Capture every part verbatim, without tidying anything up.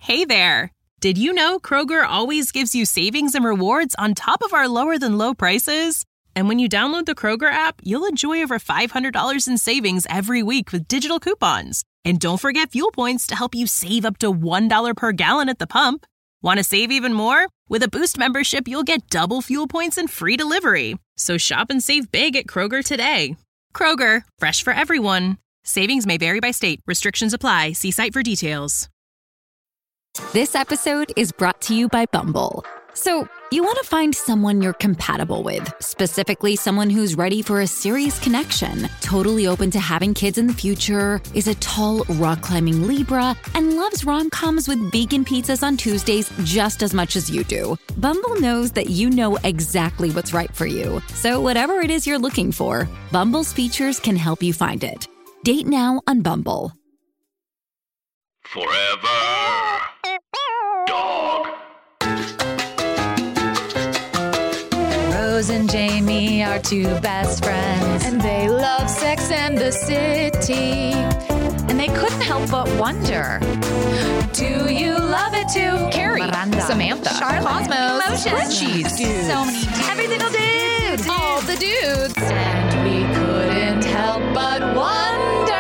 Hey there! Did you know Kroger always gives you savings and rewards on top of our lower-than-low prices? And when you download the Kroger app, you'll enjoy over five hundred dollars in savings every week with digital coupons. And don't forget fuel points to help you save up to one dollar per gallon at the pump. Want to save even more? With a Boost membership, you'll get double fuel points and free delivery. So shop and save big at Kroger today. Kroger, fresh for everyone. Savings may vary by state. Restrictions apply. See site for details. This episode is brought to you by Bumble. So, you want to find someone you're compatible with, specifically someone who's ready for a serious connection, totally open to having kids in the future, is a tall, rock-climbing Libra, and loves rom-coms with vegan pizzas on Tuesdays just as much as you do. Bumble knows that you know exactly what's right for you. So whatever it is you're looking for, Bumble's features can help you find it. Date now on Bumble. Forever. Dog. Rose and Jamie are two best friends, and they love Sex and the City. And they couldn't help but wonder, do you love it too? Carrie, Miranda, Samantha, Charlotte, Cosmos, Frenchies, so many dudes. Every single dude. All the dudes. And we couldn't help but wonder.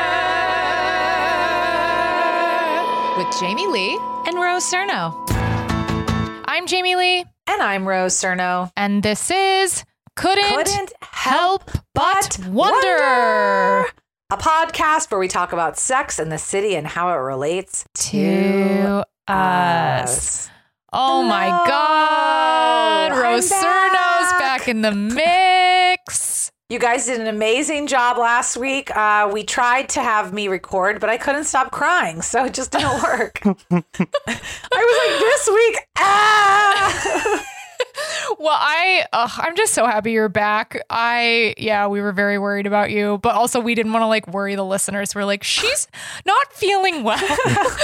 With Jamie Lee and Rose Cerno. I'm Jamie Lee. And I'm Rose Cerno. And this is Couldn't, Couldn't Help But Wonder. Wonder. A podcast where we talk about sex and the city and how it relates to us. Oh Hello. my God. I'm Rose back. Cerno's back in the mix. You guys did an amazing job last week. Uh, we tried to have me record, but I couldn't stop crying, so it just didn't work. I was like, this week, ah! Well, I, uh, I'm just so happy you're back. I, yeah, we were very worried about you, but also we didn't want to like worry the listeners. We're like, she's not feeling well. Because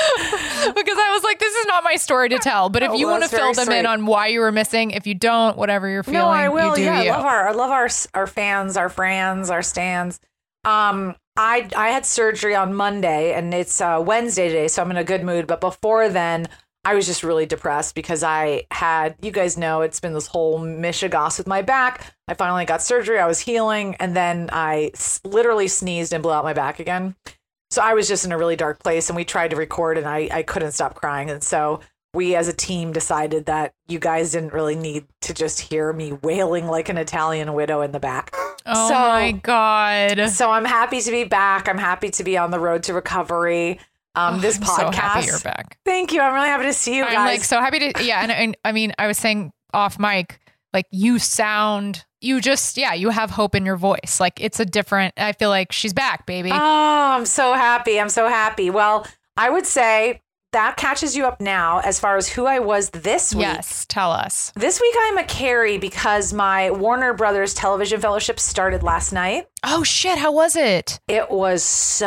I was like, this is not my story to tell. But if Oh, you well, want to that's fill very them in sweet. on why you were missing, if you don't, whatever you're feeling, No, I will. you do yeah, you. I love our, I love our, our fans, our friends, our stans. Um, I, I had surgery on Monday and it's uh, Wednesday today, so I'm in a good mood. But before then, I was just really depressed because I had, you guys know, it's been this whole mishigas with my back. I finally got surgery. I was healing. And then I s- literally sneezed and blew out my back again. So I was just in a really dark place and we tried to record and I, I couldn't stop crying. And so we as a team decided that you guys didn't really need to just hear me wailing like an Italian widow in the back. Oh so, my God. So I'm happy to be back. I'm happy to be on the road to recovery. Um, Oh, this I'm podcast. so happy you're back. Thank you. I'm really happy to see you I'm guys. like so happy to, yeah. And, and I mean, I was saying off mic, like you sound, you just, yeah, you have hope in your voice. Like it's a different, I feel like she's back, baby. Oh, I'm so happy. I'm so happy. Well, I would say that catches you up now as far as who I was this week. Yes, tell us. This week I'm a Carrie because my Warner Brothers Television Fellowship started last night. Oh shit, how was it? It was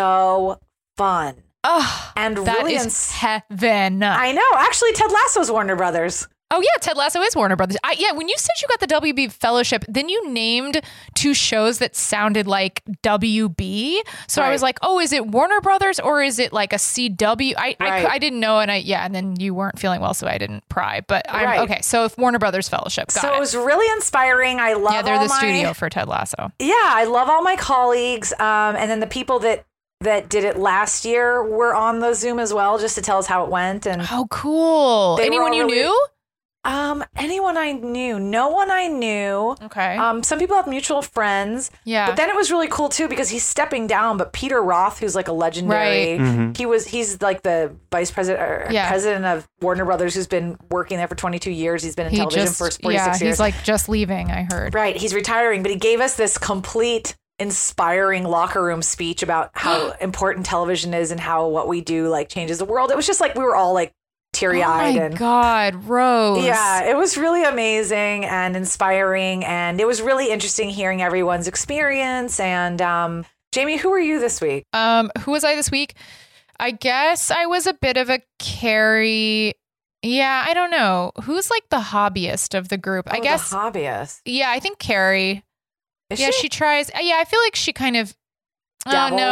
so fun. Oh, And that really is ins- heaven. I know. Actually, Ted Lasso's Warner Brothers. Oh yeah, Ted Lasso is Warner Brothers. I, yeah, when you said you got the W B Fellowship, then you named two shows that sounded like W B. So I Right. was like, oh, is it Warner Brothers or is it like a C W? I, Right. I I didn't know, and I yeah, and then you weren't feeling well, so I didn't pry. But I'm Right. okay. So if Warner Brothers Fellowship, got so it. it was really inspiring. I love Yeah, they're all the my, studio for Ted Lasso. Yeah, I love all my colleagues. Um, and then the people that that did it last year were on the Zoom as well, just to tell us how it went. And Oh, cool. They were Anyone all you really- knew? um, anyone I knew, no one I knew. Okay. Um, some people have mutual friends. Yeah. But then it was really cool too because he's stepping down. But Peter Roth, who's like a legendary, Right. he was he's like the vice president or Yeah. president of Warner Brothers, who's been working there for twenty-two years. He's been in he television just for forty-six yeah, years. he's like just leaving. I heard. Right. He's retiring, but he gave us this complete inspiring locker room speech about how important television is and how what we do like changes the world. It was just like we were all like teary-eyed. Oh my and God, Rose. yeah, it was really amazing and inspiring. And it was really interesting hearing everyone's experience. And um, Jamie, who were you this week? Um, who was I this week? I guess I was a bit of a Carrie. Yeah, I don't know. Who's like the hobbyist of the group? I Oh, guess. the hobbyist. Yeah, I think Carrie. Is yeah, she? she tries. Yeah, I feel like she kind of. Oh no, Dabbles?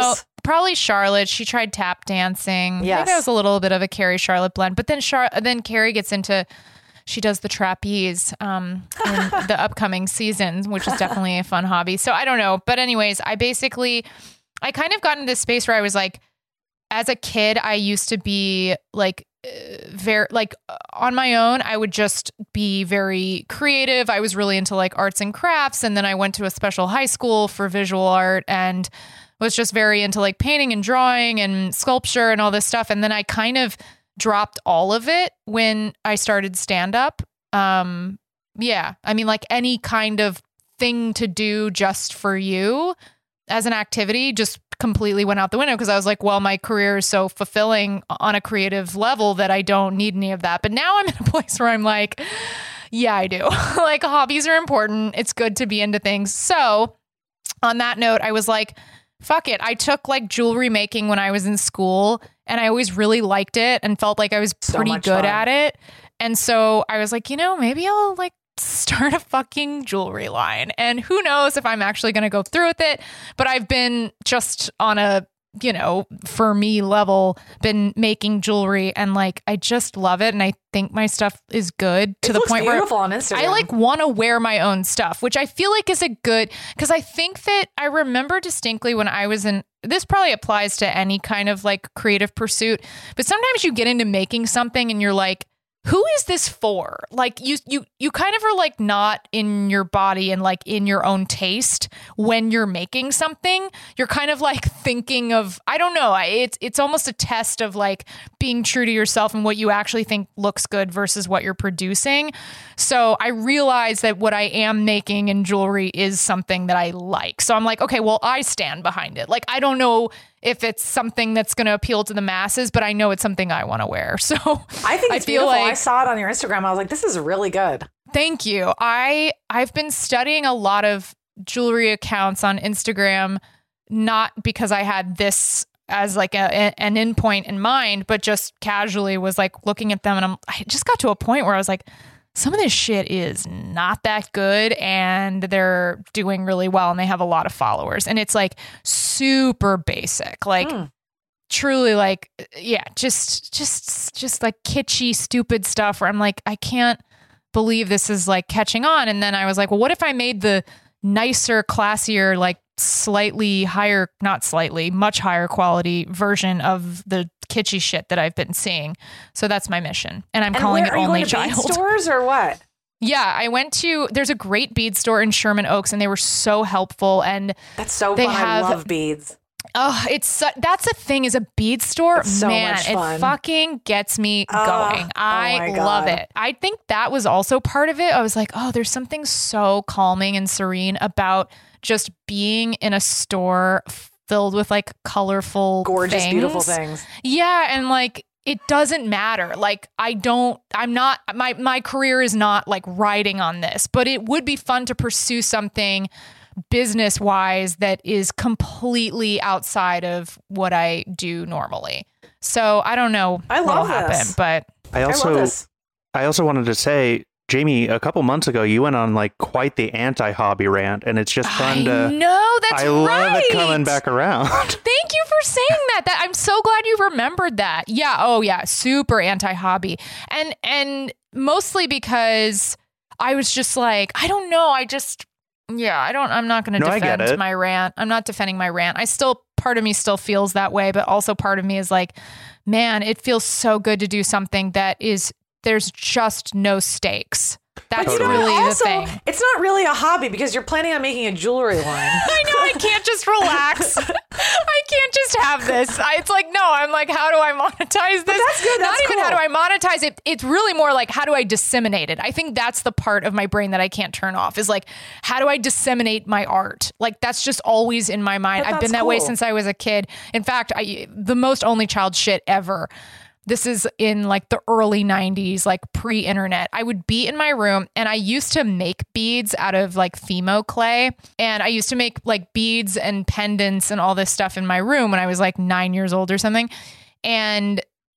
probably Charlotte. She tried tap dancing. Yes. Maybe I was a little bit of a Carrie Charlotte blend. But then Char- then Carrie gets into, she does the trapeze um, in the upcoming season, which is definitely a fun hobby. So I don't know. But anyways, I basically, I kind of got into this space where I was like, as a kid, I used to be like, uh, very like uh, on my own, I would just be very creative. I was really into like arts and crafts. And then I went to a special high school for visual art and was just very into like painting and drawing and sculpture and all this stuff. And then I kind of dropped all of it when I started stand up. Um, yeah. I mean, like any kind of thing to do just for you as an activity just completely went out the window because I was like, well, my career is so fulfilling on a creative level that I don't need any of that. But now I'm in a place where I'm like, yeah, I do. Like hobbies are important. It's good to be into things. So on that note, I was like, fuck it. I took like jewelry making when I was in school and I always really liked it and felt like I was So pretty much good fun. at it. And so I was like, you know, maybe I'll like start a fucking jewelry line. And who knows if I'm actually going to go through with it. But I've been just on a, you know, for me level, been making jewelry and like, I just love it. And I think my stuff is good to It the looks point where beautiful on Instagram. I like want to wear my own stuff, which I feel like is a good, because I think that I remember distinctly when I was in, this probably applies to any kind of like creative pursuit, but sometimes you get into making something and you're like, who is this for? Like you, you, you kind of are like not in your body and like in your own taste when you're making something. You're kind of like thinking of, I don't know. It's, it's almost a test of like being true to yourself and what you actually think looks good versus what you're producing. So I realize that what I am making in jewelry is something that I like. So I'm like, okay, well, I stand behind it. Like, I don't know if it's something that's going to appeal to the masses, but I know it's something I want to wear. So I think I it's feel beautiful. like, I saw it on your Instagram. I was like, this is really good. thank you. I, I've been studying a lot of jewelry accounts on Instagram, not because I had this as like a, a, an endpoint in mind, but just casually was like looking at them. And I'm, I just got to a point where I was like, some of this shit is not that good and they're doing really well and they have a lot of followers and it's like super basic, like Mm. truly like, yeah, just, just, just like kitschy, stupid stuff where I'm like, I can't believe this is like catching on. And then I was like, well, what if I made the nicer, classier, like slightly higher, not slightly, much higher quality version of the kitschy shit that I've been seeing. So that's my mission. And I'm And calling where, it are you Only going to bead Child. stores or what? Yeah, I went to, there's a great bead store in Sherman Oaks and they were so helpful. And That's so They fun. have- I love beads. oh, it's, su- that's the thing is a bead store, It's so man, much it fun. fucking gets me Oh, going. oh I my love God. it. I think that was also part of it. I was like, oh, there's something so calming and serene about just being in a store filled with like colorful, Gorgeous, things. beautiful things. Yeah. And like, it doesn't matter. Like, I don't, I'm not, my, my career is not like riding on this, but it would be fun to pursue something business wise that is completely outside of what I do normally. So I don't know I what'll love happen, this. but I I love also this. I also wanted to say, Jamie, a couple months ago, you went on like quite the anti-hobby rant, and it's just fun I to. know that's I love right. it coming back around. Thank you for saying that. That I'm so glad you remembered that. Yeah. Oh yeah. Super anti-hobby. And and mostly because I was just like, I don't know. I just yeah, I don't I'm not gonna No, I get defend it. my rant. I'm not defending my rant. I still part of me still feels that way, but also part of me is like, man, it feels so good to do something that is there's just no stakes. That's But you know, really also, the thing. it's not really a hobby because you're planning on making a jewelry line. I know I can't just relax. I can't just have this. I, it's like, no, I'm like, how do I monetize this? that's good. Not That's even cool. how do I monetize it. It's really more like, how do I disseminate it? I think that's the part of my brain that I can't turn off is like, how do I disseminate my art? Like, that's just always in my mind. But I've been that's that way cool. since I was a kid. In fact, I, the most only child shit ever. This is in like the early nineties, like pre-internet. I would be in my room and I used to make beads out of like Fimo clay. And I used to make like beads and pendants and all this stuff in my room when I was like nine years old or something. And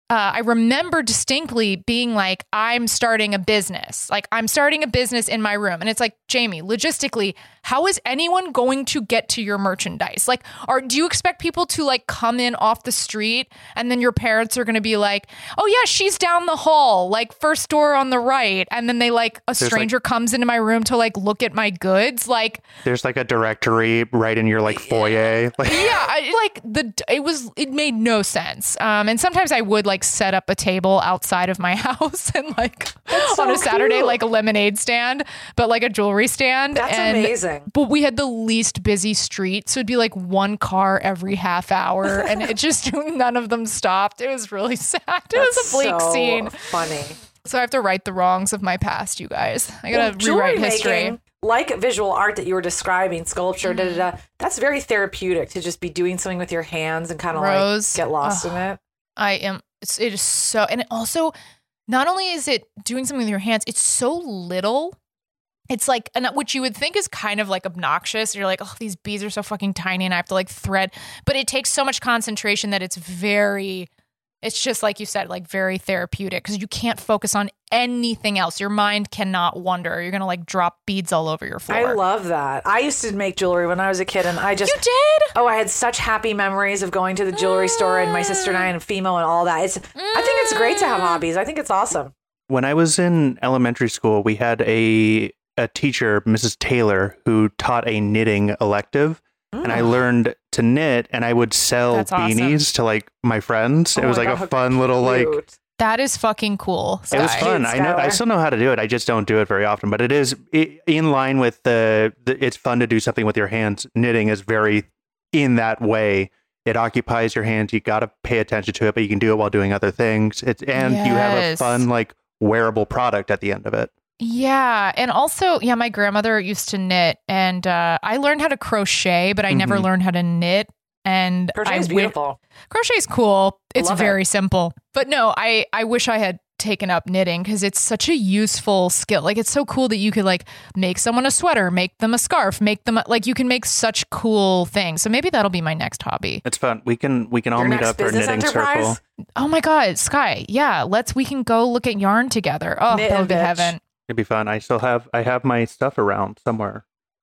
uh, I remember distinctly being like, I'm starting a business. Like, I'm starting a business in my room. And it's like, Jamie, logistically, how is anyone going to get to your merchandise? Like, are do you expect people to like come in off the street and then your parents are going to be like, oh yeah, she's down the hall, like first door on the right. And then they like, a There's stranger like, comes into my room to like look at my goods. Like, there's like a directory right in your like foyer. Like, yeah, I, like the, it was, it made no sense. Um, and sometimes I would like set up a table outside of my house and like That's on so a Saturday, cute. like a lemonade stand, but like a jewelry stand. That's and, amazing. But we had the least busy street. So it'd be like one car every half hour and it just, none of them stopped. It was really sad. It That's was a bleak so scene. Funny. So I have to right the wrongs of my past, you guys. I Well, gotta jewelry rewrite history. making, like visual art that you were describing, sculpture, da, da, da, that's very therapeutic to just be doing something with your hands and kind of like Rose, get lost ugh. in it. I am, it's, it is so, and it also, not only is it doing something with your hands, it's so little. It's like, and which you would think is kind of like obnoxious. You're like, oh, these beads are so fucking tiny and I have to like thread. But it takes so much concentration that it's very, it's just like you said, like very therapeutic because you can't focus on anything else. Your mind cannot wander. You're going to like drop beads all over your floor. I love that. I used to make jewelry when I was a kid and I just. You did? Oh, I had such happy memories of going to the jewelry store and my sister and I and Fimo and all that. It's. I think it's great to have hobbies. I think it's awesome. when I was in elementary school, we had a a teacher, Missus Taylor, who taught a knitting elective. And I learned to knit, and I would sell That's beanies awesome. to like my friends. Oh it was my like God, a fun little like. Cute. That is fucking cool. It was Sky. fun. Cute, I know. I Skylar. still know how to do it. I just don't do it very often. But it is i in line with the, the. It's fun to do something with your hands. Knitting is very in that way. It occupies your hands. You got to pay attention to it, but you can do it while doing other things. It's and you have a Yes. fun like wearable product at the end of it. Yeah. And also, yeah, my grandmother used to knit and uh, I learned how to crochet, but I never Mhm. learned how to knit. And Crochet I is wi- beautiful. crochet is cool. It's Love it. very simple. But no, I, I wish I had taken up knitting because it's such a useful skill. Like it's so cool that you could like make someone a sweater, make them a scarf, make them a, like you can make such cool things. So maybe that'll be my next hobby. It's fun. We can we can all Your meet next up for a business knitting enterprise? circle. Oh my God, Sky. Yeah. Let's, we can go look at yarn together. Oh, Knit that would and be bitch. heaven. It'd be fun. I still have I have my stuff around somewhere.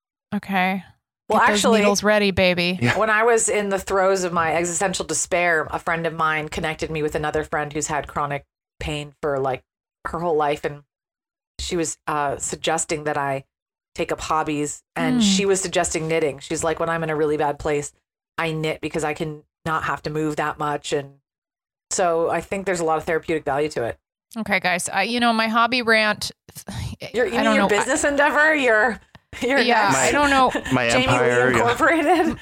Okay. Well, Get those actually, needles ready, baby. Yeah. when I was in the throes of my existential despair, a friend of mine connected me with another friend who's had chronic pain for like her whole life. And she was uh, suggesting that I take up hobbies. And Mm. she was suggesting knitting. She's like, when I'm in a really bad place, I knit because I can not have to move that much. And so I think there's a lot of therapeutic value to it. Okay, guys. I, you know, my hobby rant. Your, you I mean don't your know. business endeavor? Your, your Yeah, next I don't know. My Jamie empire. Lee yeah. Incorporated?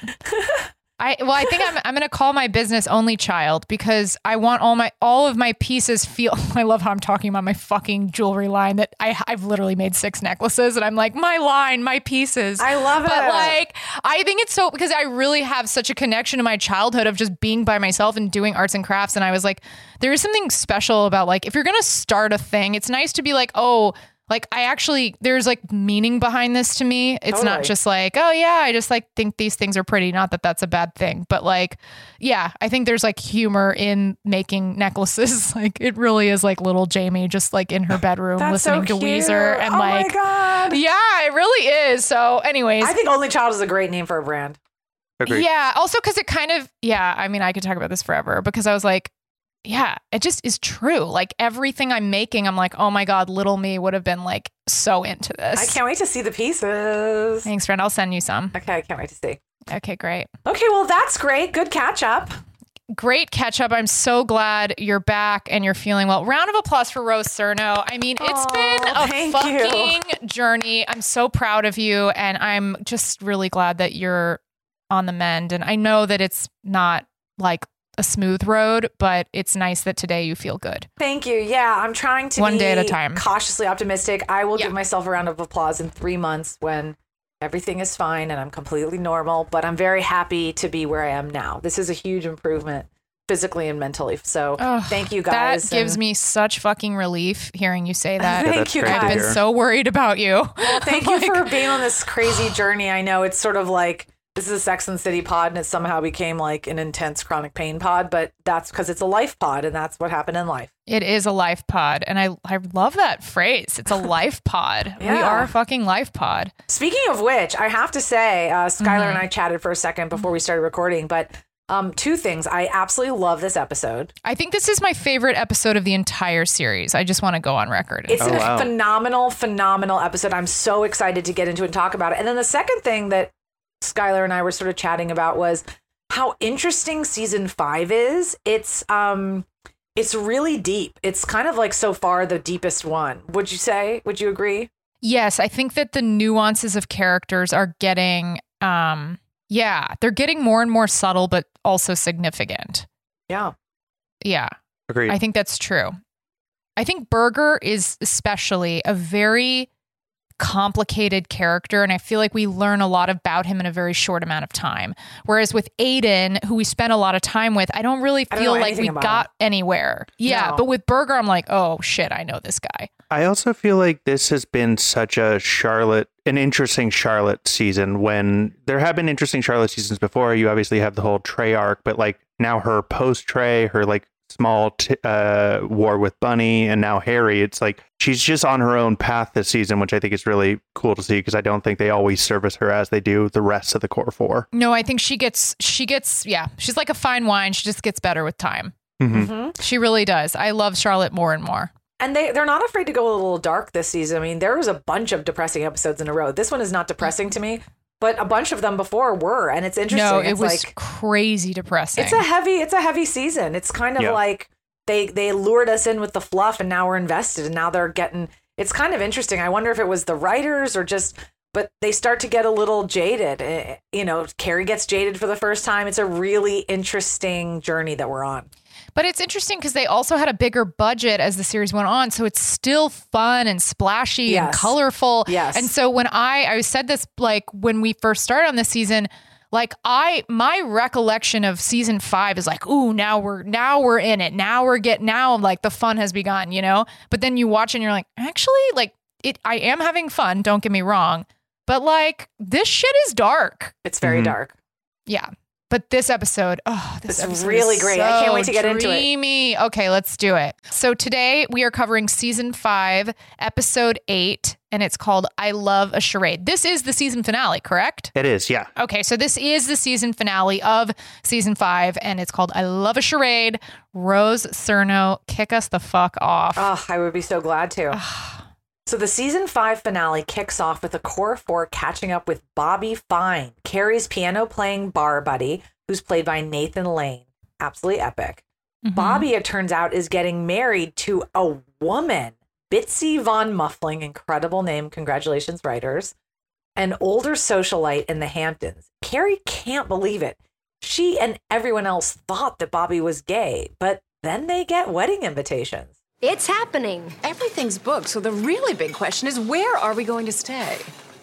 I well, I think I'm I'm gonna call my business Only Child because I want all my all of my pieces feel. I love how I'm talking about my fucking jewelry line that I I've literally made six necklaces and I'm like my line, my pieces. I love it. But like, I think it's so because I really have such a connection to my childhood of just being by myself and doing arts and crafts. And I was like, there is something special about like, if you're going to start a thing, it's nice to be like, oh, like I actually, there's like meaning behind this to me. It's not Totally. just like, oh yeah, I just like think these things are pretty. Not that that's a bad thing, but like, yeah, I think there's like humor in making necklaces. Like it really is like little Jamie just like in her bedroom That's so listening to cute. Weezer and oh like, my God. yeah, it really is. So anyways, I think Only Child is a great name for a brand. Agreed. yeah. Also, because it kind of, yeah, I mean, I could talk about this forever because I was like, yeah, it just is true. Like everything I'm making, I'm like, oh my God, little me would have been like so into this. I can't wait to see the pieces. Thanks, friend. I'll send you some. Okay, I can't wait to see. Okay, great. Okay, well, that's great. Good catch up. Great catch up. I'm so glad you're back and you're feeling well. Round of applause for Rose Cerno. I mean, it's Aw, been a thank fucking journey. I'm so proud of you. And I'm just really glad that you're on the mend. And I know that it's not like a smooth road, but it's nice that today you feel good. Thank you. Yeah, I'm trying to One be day at a time. cautiously optimistic. I will Yeah. give myself a round of applause in three months when everything is fine and I'm completely normal, but I'm very happy to be where I am now. This is a huge improvement physically and mentally. So Ugh, thank you guys. That gives and- me such fucking relief hearing you say that. Thank that's you great to I've guys. been hear. so worried about you. Well, thank you for being on this crazy journey. I know it's sort of like this is a Sex and the City pod, and it somehow became like an intense chronic pain pod, but that's because it's a life pod, and that's what happened in life. It is a life pod, and I I love that phrase. It's a life pod. Yeah. We are a fucking life pod. Speaking of which, I have to say, uh, Skylar mm-hmm. and I chatted for a second before we started recording, but um, two things. I absolutely love this episode. I think this is my favorite episode of the entire series. I just want to go on record. It's oh, a wow. phenomenal, phenomenal episode. I'm so excited to get into it and talk about it. And then the second thing that Skylar and I were sort of chatting about was how interesting season five is. It's um, it's really deep. It's kind of like so far the deepest one. Would you say? Would you agree? Yes, I think that the nuances of characters are getting, um, yeah, they're getting more and more subtle, but also significant. Yeah. Yeah. Agreed. I think that's true. I think Berger is especially a very complicated character, and I feel like we learn a lot about him in a very short amount of time. Whereas with Aiden, who we spent a lot of time with, I don't really I feel don't like we got him. anywhere. Yeah, No. but with Berger, I'm like, oh shit, I know this guy. I also feel like this has been such a Charlotte, an interesting Charlotte season when there have been interesting Charlotte seasons before. You obviously have the whole Trey arc, but like now her post Trey, her like small t- uh, war with Bunny, and now Harry. It's like she's just on her own path this season, which I think is really cool to see because I don't think they always service her as they do the rest of the core four. No, I think she gets, she gets, yeah, she's like a fine wine. She just gets better with time. Mm-hmm. Mm-hmm. She really does. I love Charlotte more and more. And they, they're not afraid to go a little dark this season. I mean, there was a bunch of depressing episodes in a row. This one is not depressing to me, but a bunch of them before were. And it's interesting. No, it it's was like, crazy depressing. It's a heavy, it's a heavy season. It's kind of Yeah. like they, they lured us in with the fluff and now we're invested and now they're getting, it's kind of interesting. I wonder if it was the writers or just, but they start to get a little jaded. Eh, You know, Carrie gets jaded for the first time. It's a really interesting journey that we're on. But it's interesting because they also had a bigger budget as the series went on. So it's still fun and splashy Yes. and colorful. Yes. And so when I, I said this, like when we first started on this season, like I, my recollection of season five is like, ooh, now we're, now we're in it. Now we're getting, now like the fun has begun, you know? But then you watch and you're like, actually, like it, I am having fun. Don't get me wrong. But like this shit is dark. It's very Mhm. dark. Yeah. But this episode, oh, this It's episode really is great. I can't so wait to get into it. dreamy. Okay, let's do it. So today we are covering season five, episode eight, and it's called I Love a Charade. This is the season finale, correct? It is, yeah. Okay, so this is the season finale of season five, and it's called I Love a Charade. Rose Cerno, kick us the fuck off. Oh, I would be so glad to. So the season five finale kicks off with a core four catching up with Bobby Fine, Carrie's piano playing bar buddy, who's played by Nathan Lane. Absolutely epic. Mhm. Bobby, it turns out, is getting married to a woman, Bitsy Von Muffling, incredible name. Congratulations, writers. An older socialite in the Hamptons. Carrie can't believe it. She and everyone else thought that Bobby was gay, but then they get wedding invitations. It's happening. Everything's booked, so the really big question is where are we going to stay?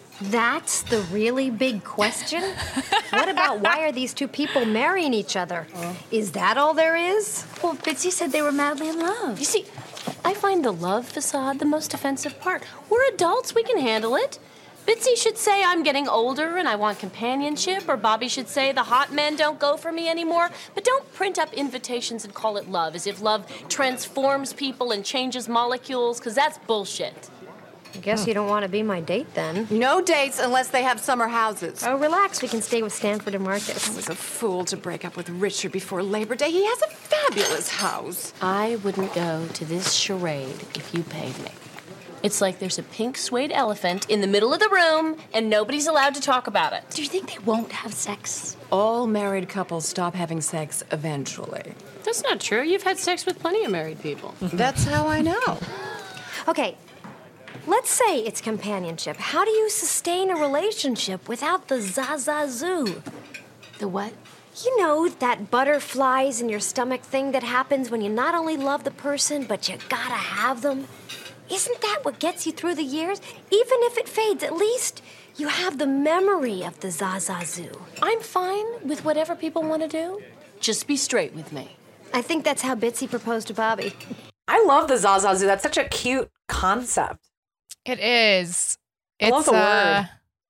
That's the really big question. What about why are these two people marrying each other? Is that all there is? Well, Bitsy said they were madly in love. You see, I find the love facade the most offensive part. We're adults, we can handle it. Bitsy should say I'm getting older and I want companionship, or Bobby should say the hot men don't go for me anymore. But don't print up invitations and call it love, as if love transforms people and changes molecules, because that's bullshit. I guess you don't want to be my date then. No dates unless they have summer houses. Oh, relax. We can stay with Stanford and Marcus. I was a fool to break up with Richard before Labor Day. He has a fabulous house. I wouldn't go to this charade if you paid me. It's like there's a pink suede elephant in the middle of the room and nobody's allowed to talk about it. Do you think they won't have sex? All married couples stop having sex eventually. That's not true. You've had sex with plenty of married people. That's how I know. Okay, let's say it's companionship. How do you sustain a relationship without the zazazoo? The what? You know, that butterflies in your stomach thing that happens when you not only love the person, but you gotta have them. Isn't that what gets you through the years? Even if it fades, at least you have the memory of the zazazoo. I'm fine with whatever people want to do. Just be straight with me. I think that's how Bitsy proposed to Bobby. I love the zazazoo. That's such a cute concept. It is. I It's, love the uh, word.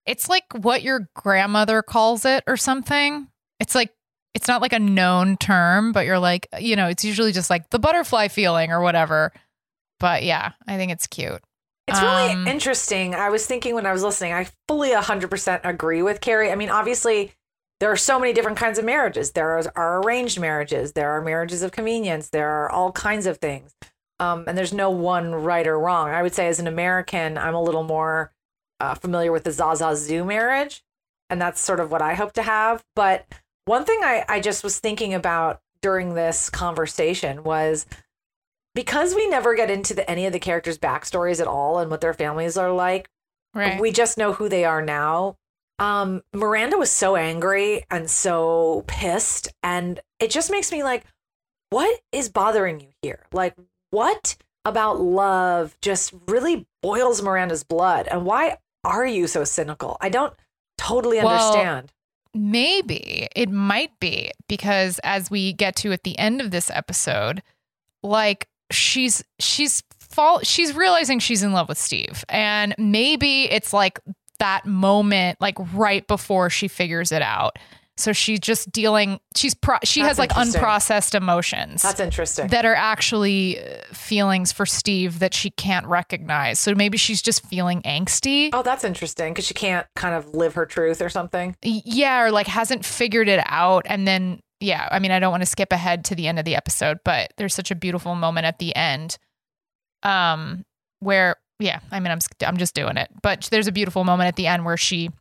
it's like what your grandmother calls it or something. It's like, it's not like a known term, but you're like, you know, it's usually just like the butterfly feeling or whatever. But yeah, I think it's cute. It's really Um, interesting. I was thinking when I was listening, I fully one hundred percent agree with Carrie. I mean, obviously, there are so many different kinds of marriages. There are, are arranged marriages. There are marriages of convenience. There are all kinds of things. Um, and there's no one right or wrong. I would say as an American, I'm a little more uh, familiar with the Zaza Zoo marriage. And that's sort of what I hope to have. But one thing I, I just was thinking about during this conversation was because we never get into the, any of the characters' backstories at all and what their families are like, right. we just know who they are now. Um, Miranda was so angry and so pissed, and it just makes me like, what is bothering you here? Like, what about love just really boils Miranda's blood? And why are you so cynical? I don't totally Well, understand. Maybe it might be because as we get to at the end of this episode, like she's she's fall she's realizing she's in love with Steve, and maybe it's like that moment, like right before she figures it out. So she's just dealing. She's pro, she That's has like interesting. unprocessed emotions. That's interesting. That are actually uh, feelings for Steve that she can't recognize. So maybe she's just feeling angsty. Oh, that's interesting because she can't kind of live her truth or something. Yeah, or like hasn't figured it out. And then, yeah, I mean, I don't want to skip ahead to the end of the episode, but there's such a beautiful moment at the end um, where, yeah, I mean, I'm, I'm just doing it. But there's a beautiful moment at the end where she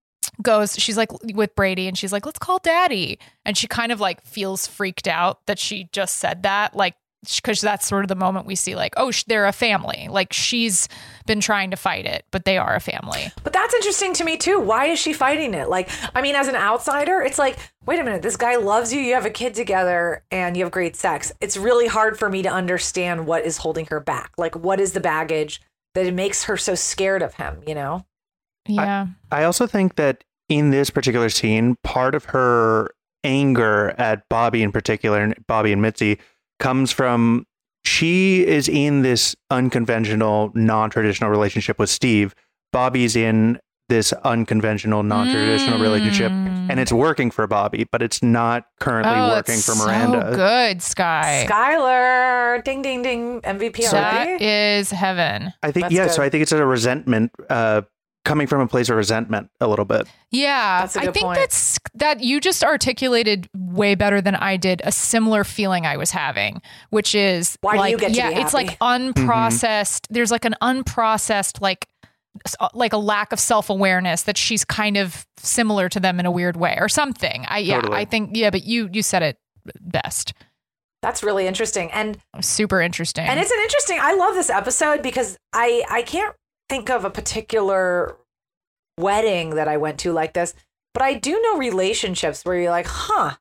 goes, she's like with Brady and she's like, let's call daddy. And she kind of like feels freaked out that she just said that, like, because that's sort of the moment we see like, oh, they're a family. Like she's been trying to fight it, but they are a family. But that's interesting to me too. Why is she fighting it? Like, I mean, as an outsider, it's like, wait a minute, this guy loves you. You have a kid together and you have great sex. It's really hard for me to understand what is holding her back. Like, what is the baggage that it makes her so scared of him, you know? Yeah. I, I also think that in this particular scene, part of her anger at Bobby in particular, and Bobby and Mitzi, comes from she is in this unconventional, non-traditional relationship with Steve. Bobby's in this unconventional, non-traditional Mm. relationship, and it's working for Bobby, but it's not currently Oh, working it's for Miranda. So good, Sky. Skylar, ding, ding, ding, M V P already. That is heaven. I think, That's yeah, good. so I think it's a resentment, uh, coming from a place of resentment a little bit. Yeah, That's a I good think point. that's that you just articulated way better than I did a similar feeling I was having, which is Why do like, you get to yeah, be it's happy? like unprocessed. There's like an unprocessed, like, s- like a lack of self-awareness that she's kind of similar to them in a weird way or something. I, yeah, Totally. I think, yeah, but you, you said it best. That's really interesting. And Super interesting. And it's an interesting, I love this episode because I, I can't think of a particular wedding that I went to like this, but I do know relationships where you're like, huh,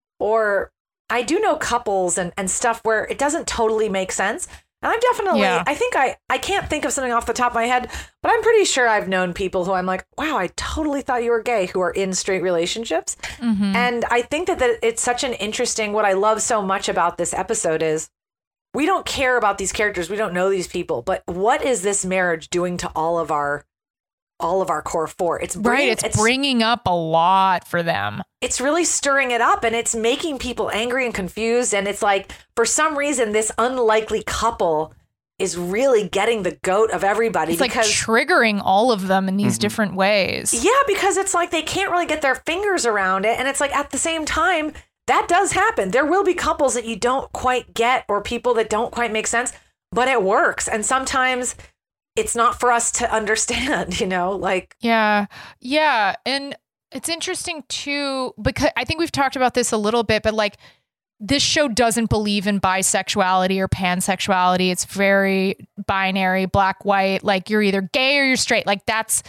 or I do know couples and, and stuff where it doesn't totally make sense. And I'm definitely, Yeah. I think I, I can't think of something off the top of my head, but I'm pretty sure I've known people who I'm like, wow, I totally thought you were gay who are in straight relationships. Mhm. And I think that, that it's such an interesting, what I love so much about this episode is we don't care about these characters. We don't know these people, but what is this marriage doing to all of our, all of our core four? It's bringing, right. It's, bringing up a lot for them. it's really stirring it up and it's making people angry and confused. And it's like, for some reason, this unlikely couple is really getting the goat of everybody It's because like triggering all of them in these different ways. yeah, because it's like they can't really get their fingers around it. And it's like at the same time, that does happen. There will be couples that you don't quite get or people that don't quite make sense, but it works. And sometimes it's not for us to understand, you know, like, Yeah. Yeah. And it's interesting too, because I think we've talked about this a little bit, but like this show doesn't believe in bisexuality or pansexuality. It's very binary, black, white, like you're either gay or you're straight. Like that's,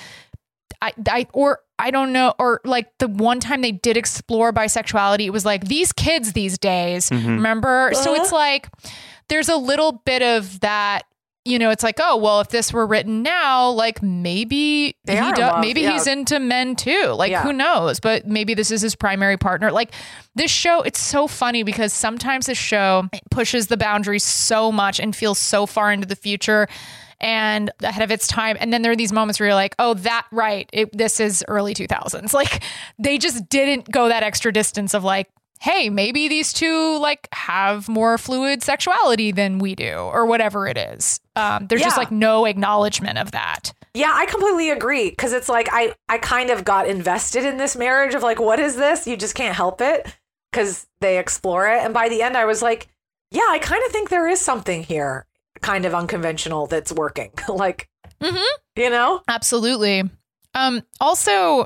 I, I, or I don't know, or like the one time they did explore bisexuality, it was like these kids these days, remember? So it's like, there's a little bit of that, you know, it's like, oh, well, if this were written now, like maybe They he are in does, love, maybe yeah. he's into men too. Like Yeah. who knows? But maybe this is his primary partner. Like this show, it's so funny because sometimes this show pushes the boundaries so much and feels so far into the future. and ahead of its time. And then there are these moments where you're like, oh, that right. It, this is early two thousands. Like they just didn't go that extra distance of like, hey, maybe these two like have more fluid sexuality than we do or whatever it is. Um, there's Yeah. just like no acknowledgement of that. Yeah, I completely agree. Because it's like I, I kind of got invested in this marriage of like, what is this? You just can't help it because they explore it. And by the end, I was like, yeah, I kind of think there is something here kind of unconventional that's working. like, Mm-hmm. you know? Absolutely. Um, also,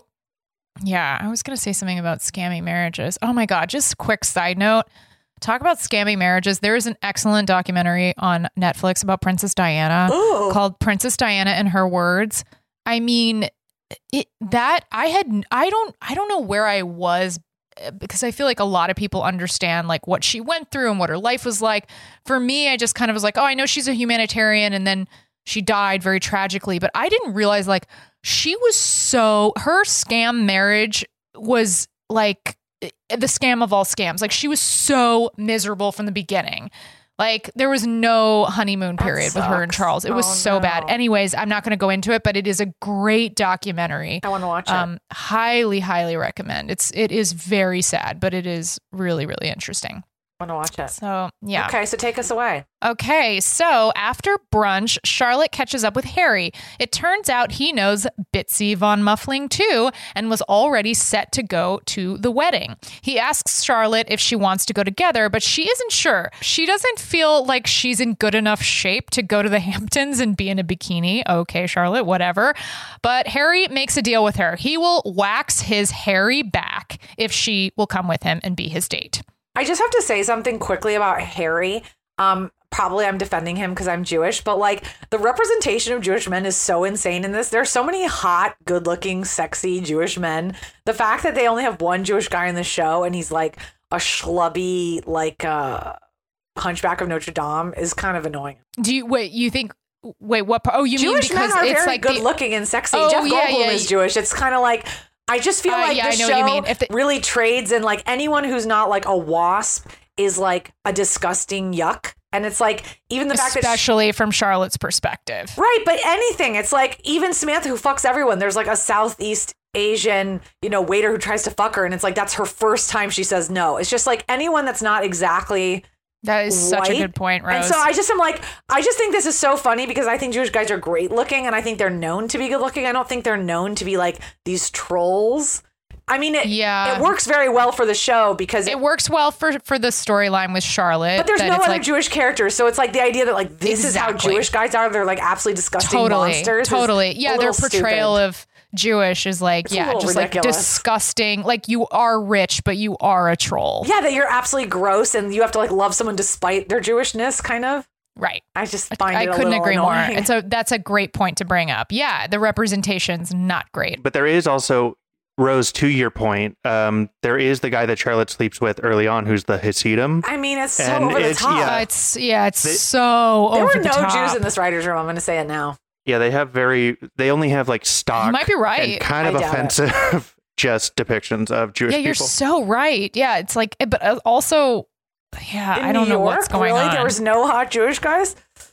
yeah, I was going to say something about scammy marriages. Oh my God. Just quick side note. Talk about scammy marriages. There is an excellent documentary on Netflix about Princess Diana Ooh. called Princess Diana and Her Words. I mean, it, that I had, I don't, I don't know where I was because I feel like a lot of people understand like what she went through and what her life was like. For me, I just kind of was like, oh, I know she's a humanitarian and then she died very tragically, but I didn't realize like she was so, her scam marriage was like the scam of all scams. Like she was so miserable from the beginning. Like there was no honeymoon period with her and Charles. It was Oh, so no. bad. Anyways, I'm not going to go into it, but it is a great documentary. I want to watch it. Um, highly, highly recommend. It's, it is very sad, but it is really, really interesting. I want to watch it. So yeah. Okay, so take us away. Okay, so after brunch, Charlotte catches up with Harry. It turns out he knows Bitsy von Muffling too and was already set to go to the wedding. He asks Charlotte if she wants to go together, but she isn't sure. She doesn't feel like she's in good enough shape to go to the Hamptons and be in a bikini. Okay, Charlotte, whatever. But Harry makes a deal with her. He will wax his hairy back if she will come with him and be his date. I just have to say something quickly about Harry. Um, probably I'm defending him because I'm Jewish, but like the representation of Jewish men is so insane in this. There's so many hot, good looking, sexy Jewish men. The fact that they only have one Jewish guy in the show and he's like a schlubby, like uh, Hunchback of Notre Dame is kind of annoying. Do you wait, you think wait, what part? Oh, you Jewish mean because men are it's very like good the, looking and sexy. Oh, Jeff yeah, Goldblum yeah, is yeah. Jewish. It's kind of like I just feel Uh, like yeah, the I know show what you mean. If the- really trades in like anyone who's not like a wasp is like a disgusting yuck. And it's like even the fact that she- especially from Charlotte's perspective. right, but anything. It's like even Samantha who fucks everyone. There's like a Southeast Asian, you know, waiter who tries to fuck her, and it's like that's her first time she says no. It's just like anyone that's not exactly That is such a white. good point, Rose. And so I just am like, I just think this is so funny because I think Jewish guys are great looking and I think they're known to be good looking. I don't think they're known to be like these trolls. I mean, it, Yeah. it works very well for the show because it, it works well for for the storyline with Charlotte. but there's that no it's other like, Jewish characters. So it's like the idea that like this is how Exactly. Jewish guys are. They're like absolutely disgusting totally, monsters. is totally. a Yeah, their little portrayal stupid. of Jewish is like, It's a yeah, little just ridiculous. like disgusting. Like you are rich, but you are a troll. Yeah, that you're absolutely gross and you have to like love someone despite their Jewishness, kind of. Right. I just find I it a couldn't little agree more. annoying. And so that's a great point to bring up. Yeah, the representation's not great. But there is also, Rose, to your point, um, there is the guy that Charlotte sleeps with early on who's the Hasidim. I mean, it's so And over the it's- top. yeah. Uh, it's yeah, it's They- so There over were the no top. Jews in this writer's room. I'm going to say it now. Yeah, they have very, they only have like stock. You might be right. And kind of I doubt it. offensive just depictions of Jewish Yeah, you're people. so right. Yeah, it's like, but uh, also, yeah, In I don't New know York, what's going really? on. There was no hot Jewish guys?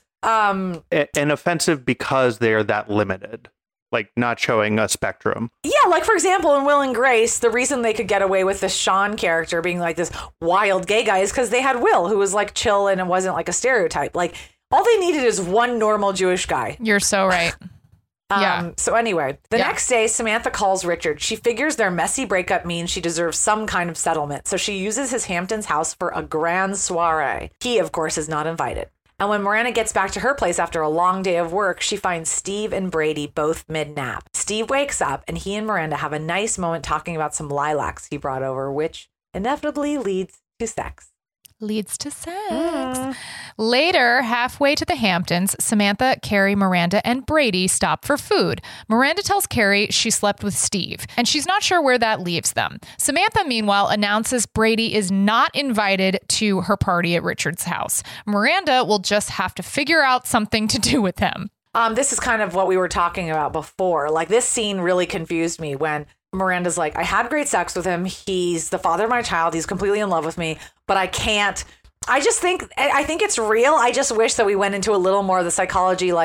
Um, A- and offensive because they're that limited, like not showing a spectrum. yeah, like for example, in Will and Grace, the reason they could get away with the Sean character being like this wild gay guy is because they had Will, who was like chill and it wasn't like a stereotype. Like all they needed is one normal Jewish guy. You're so right. Um, Yeah. So anyway, the Yeah. next day, Samantha calls Richard. She figures their messy breakup means she deserves some kind of settlement. So she uses his Hamptons house for a grand soiree. He, of course, is not invited. And when Miranda gets back to her place after a long day of work, she finds Steve and Brady both mid-nap. Steve wakes up and he and Miranda have a nice moment talking about some lilacs he brought over, which inevitably leads to sex. Leads to sex. Mm. Later, halfway to the Hamptons, Samantha, Carrie, Miranda, and Brady stop for food. Miranda tells Carrie she slept with Steve, and she's not sure where that leaves them. Samantha, meanwhile, announces Brady is not invited to her party at Richard's house. Miranda will just have to figure out something to do with him. Um, this is kind of what we were talking about before. Like this scene really confused me when Miranda's like, I had great sex with him. He's the father of my child. He's completely in love with me, but I can't. I just think, I think it's real. I just wish that we went into a little more of the psychology. Like,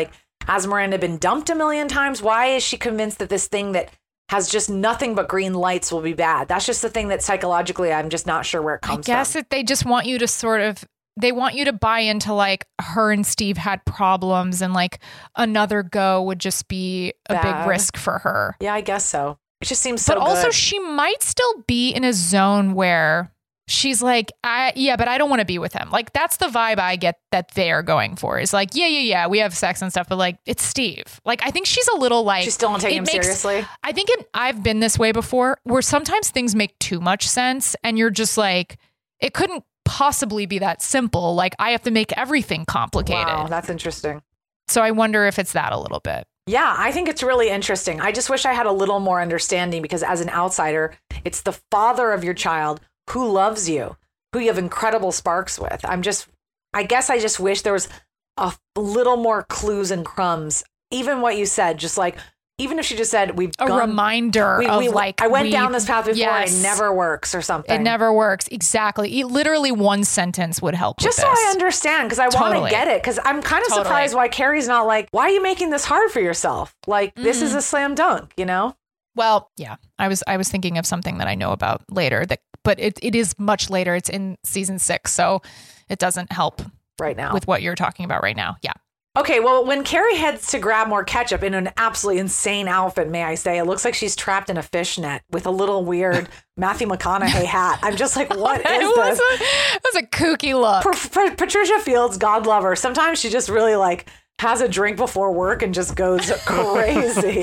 Has Miranda been dumped a million times? Why is she convinced that this thing that has just nothing but green lights will be bad? That's just the thing that psychologically I'm just not sure where it comes from. I guess from. that they just want you to sort of, they want you to buy into like her and Steve had problems and like another go would just be a Bad. big risk for her. Yeah, I guess so. It just seems so But also good. she might still be in a zone where she's like, I yeah, but I don't want to be with him. Like that's the vibe I get that they're going for. Is like, yeah, yeah, yeah, we have sex and stuff, but like it's Steve. Like I think she's a little like She still don't take it him makes- seriously. I think it, I've been this way before, where sometimes things make too much sense, and you're just like, it couldn't possibly be that simple. Like I have to make everything complicated. Wow, that's interesting. So I wonder if it's that a little bit. Yeah, I think it's really interesting. I just wish I had a little more understanding because as an outsider, it's the father of your child who loves you, who you have incredible sparks with. I'm just, I guess I just wish there was a little more clues and crumbs. Even what you said, just like, even if she just said, we've A gone, reminder we, of we, like, I went we- down this path before yes. and it never works or something. It never works. Exactly. It- literally one sentence would help Just with so this. I understand, because I want to Totally. get it. Because I'm kind of Totally. surprised why Carrie's not like, why are you making this hard for yourself? Like, this is Mhm. a slam dunk, you know? Well, yeah, I was I was thinking of something that I know about later that, but it, it is much later. It's in season six, so it doesn't help right now with what you're talking about right now. Yeah. Okay, well, when Carrie heads to grab more ketchup in an absolutely insane outfit, may I say, it looks like she's trapped in a fishnet with a little weird Matthew McConaughey hat. I'm just like, what is it was this? a, it was a kooky look. Pa- Pa- Patricia Fields, God love her. Sometimes she just really like has a drink before work and just goes crazy.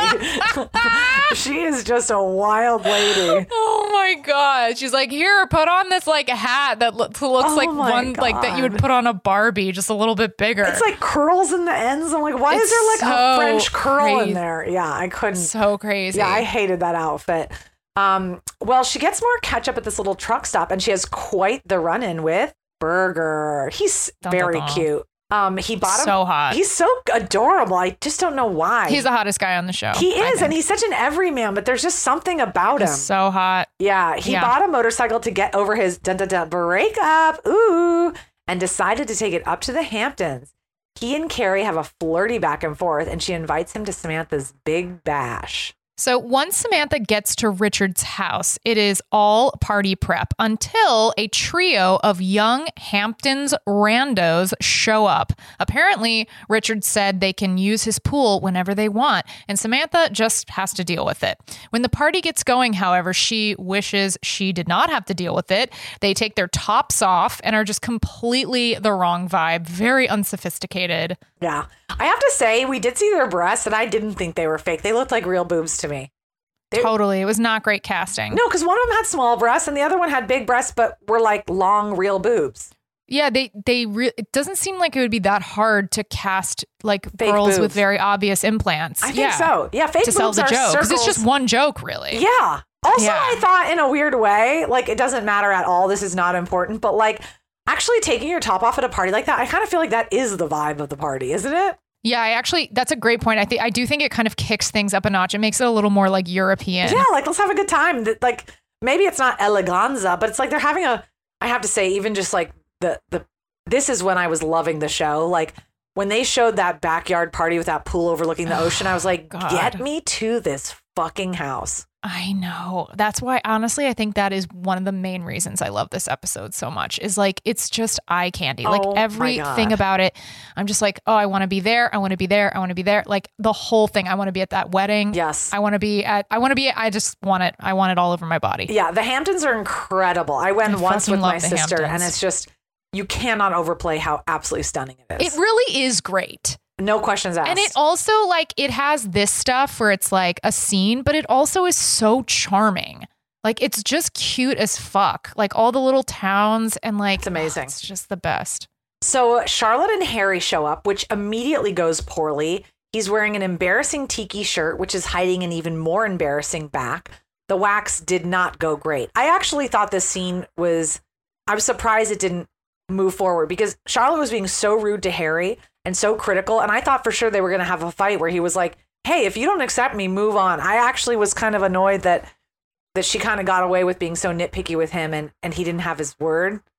She is just a wild lady. Oh my god! She's like, here, put on this like hat that lo- looks Oh like my one like that you would God. put on a Barbie, just a little bit bigger. It's like curls in the ends. I'm like, why is It's there like so a French curl crazy. in there? Yeah, I couldn't. So crazy. Yeah, I hated that outfit. Um, well, she gets more ketchup at this little truck stop, and she has quite the run-in with Burger. He's Dun, very dun, dun. cute. Um, he bought him. So hot. He's so adorable. I just don't know why. He's the hottest guy on the show. He I is, think. and he's such an everyman. But there's just something about him. He's so hot. Yeah, he Yeah. bought a motorcycle to get over his dun dun dun breakup. Ooh, and decided to take it up to the Hamptons. He and Carrie have a flirty back and forth, and she invites him to Samantha's big bash. So once Samantha gets to Richard's house, it is all party prep until a trio of young Hamptons randos show up. Apparently, Richard said they can use his pool whenever they want, and Samantha just has to deal with it. When the party gets going, however, she wishes she did not have to deal with it. They take their tops off and are just completely the wrong vibe, very unsophisticated. Yeah. I have to say, we did see their breasts, and I didn't think they were fake. They looked like real boobs to me. They- Totally. It was not great casting. No, because one of them had small breasts, and the other one had big breasts, but were like long, real boobs. Yeah, they they re- it doesn't seem like it would be that hard to cast like Fake girls boobs. with very obvious implants. I think yeah. so. Yeah, fake to sell boobs the are joke because it's circles. just one joke, really. Yeah. Also, Yeah. I thought in a weird way, like it doesn't matter at all. This is not important, but like actually taking your top off at a party like that, I kind of feel like that is the vibe of the party, isn't it? Yeah, I actually that's a great point. I think I do think it kind of kicks things up a notch. It makes it a little more like European. Yeah, like let's have a good time. That like maybe it's not eleganza, but it's like they're having a. I have to say, even just like the the. This is when I was loving the show. Like when they showed that backyard party with that pool overlooking the ocean, I was like, God. get me to this fucking house. I know. That's why, honestly, I think that is one of the main reasons I love this episode so much is like, it's just eye candy. Like Oh my everything God. about it. I'm just like, oh, I want to be there. I want to be there. I want to be there. Like the whole thing. I want to be at that wedding. Yes. I want to be at, I want to be, I just want it. I want it all over my body. Yeah, the Hamptons are incredible. I went I once fucking with my love the sister, and Hamptons. it's just you cannot overplay how absolutely stunning it is. It really is great. No questions asked. And it also like, it has this stuff where it's like a scene, but it also is so charming. Like it's just cute as fuck. Like all the little towns and like, It's amazing. It's just the best. So Charlotte and Harry show up, which immediately goes poorly. He's wearing an embarrassing tiki shirt, which is hiding an even more embarrassing back. The wax did not go great. I actually thought this scene was, I was surprised it didn't move forward because Charlotte was being so rude to Harry and so critical. And I thought for sure they were going to have a fight where he was like, hey, if you don't accept me, move on. I actually was kind of annoyed that that she kind of got away with being so nitpicky with him and, and he didn't have his word.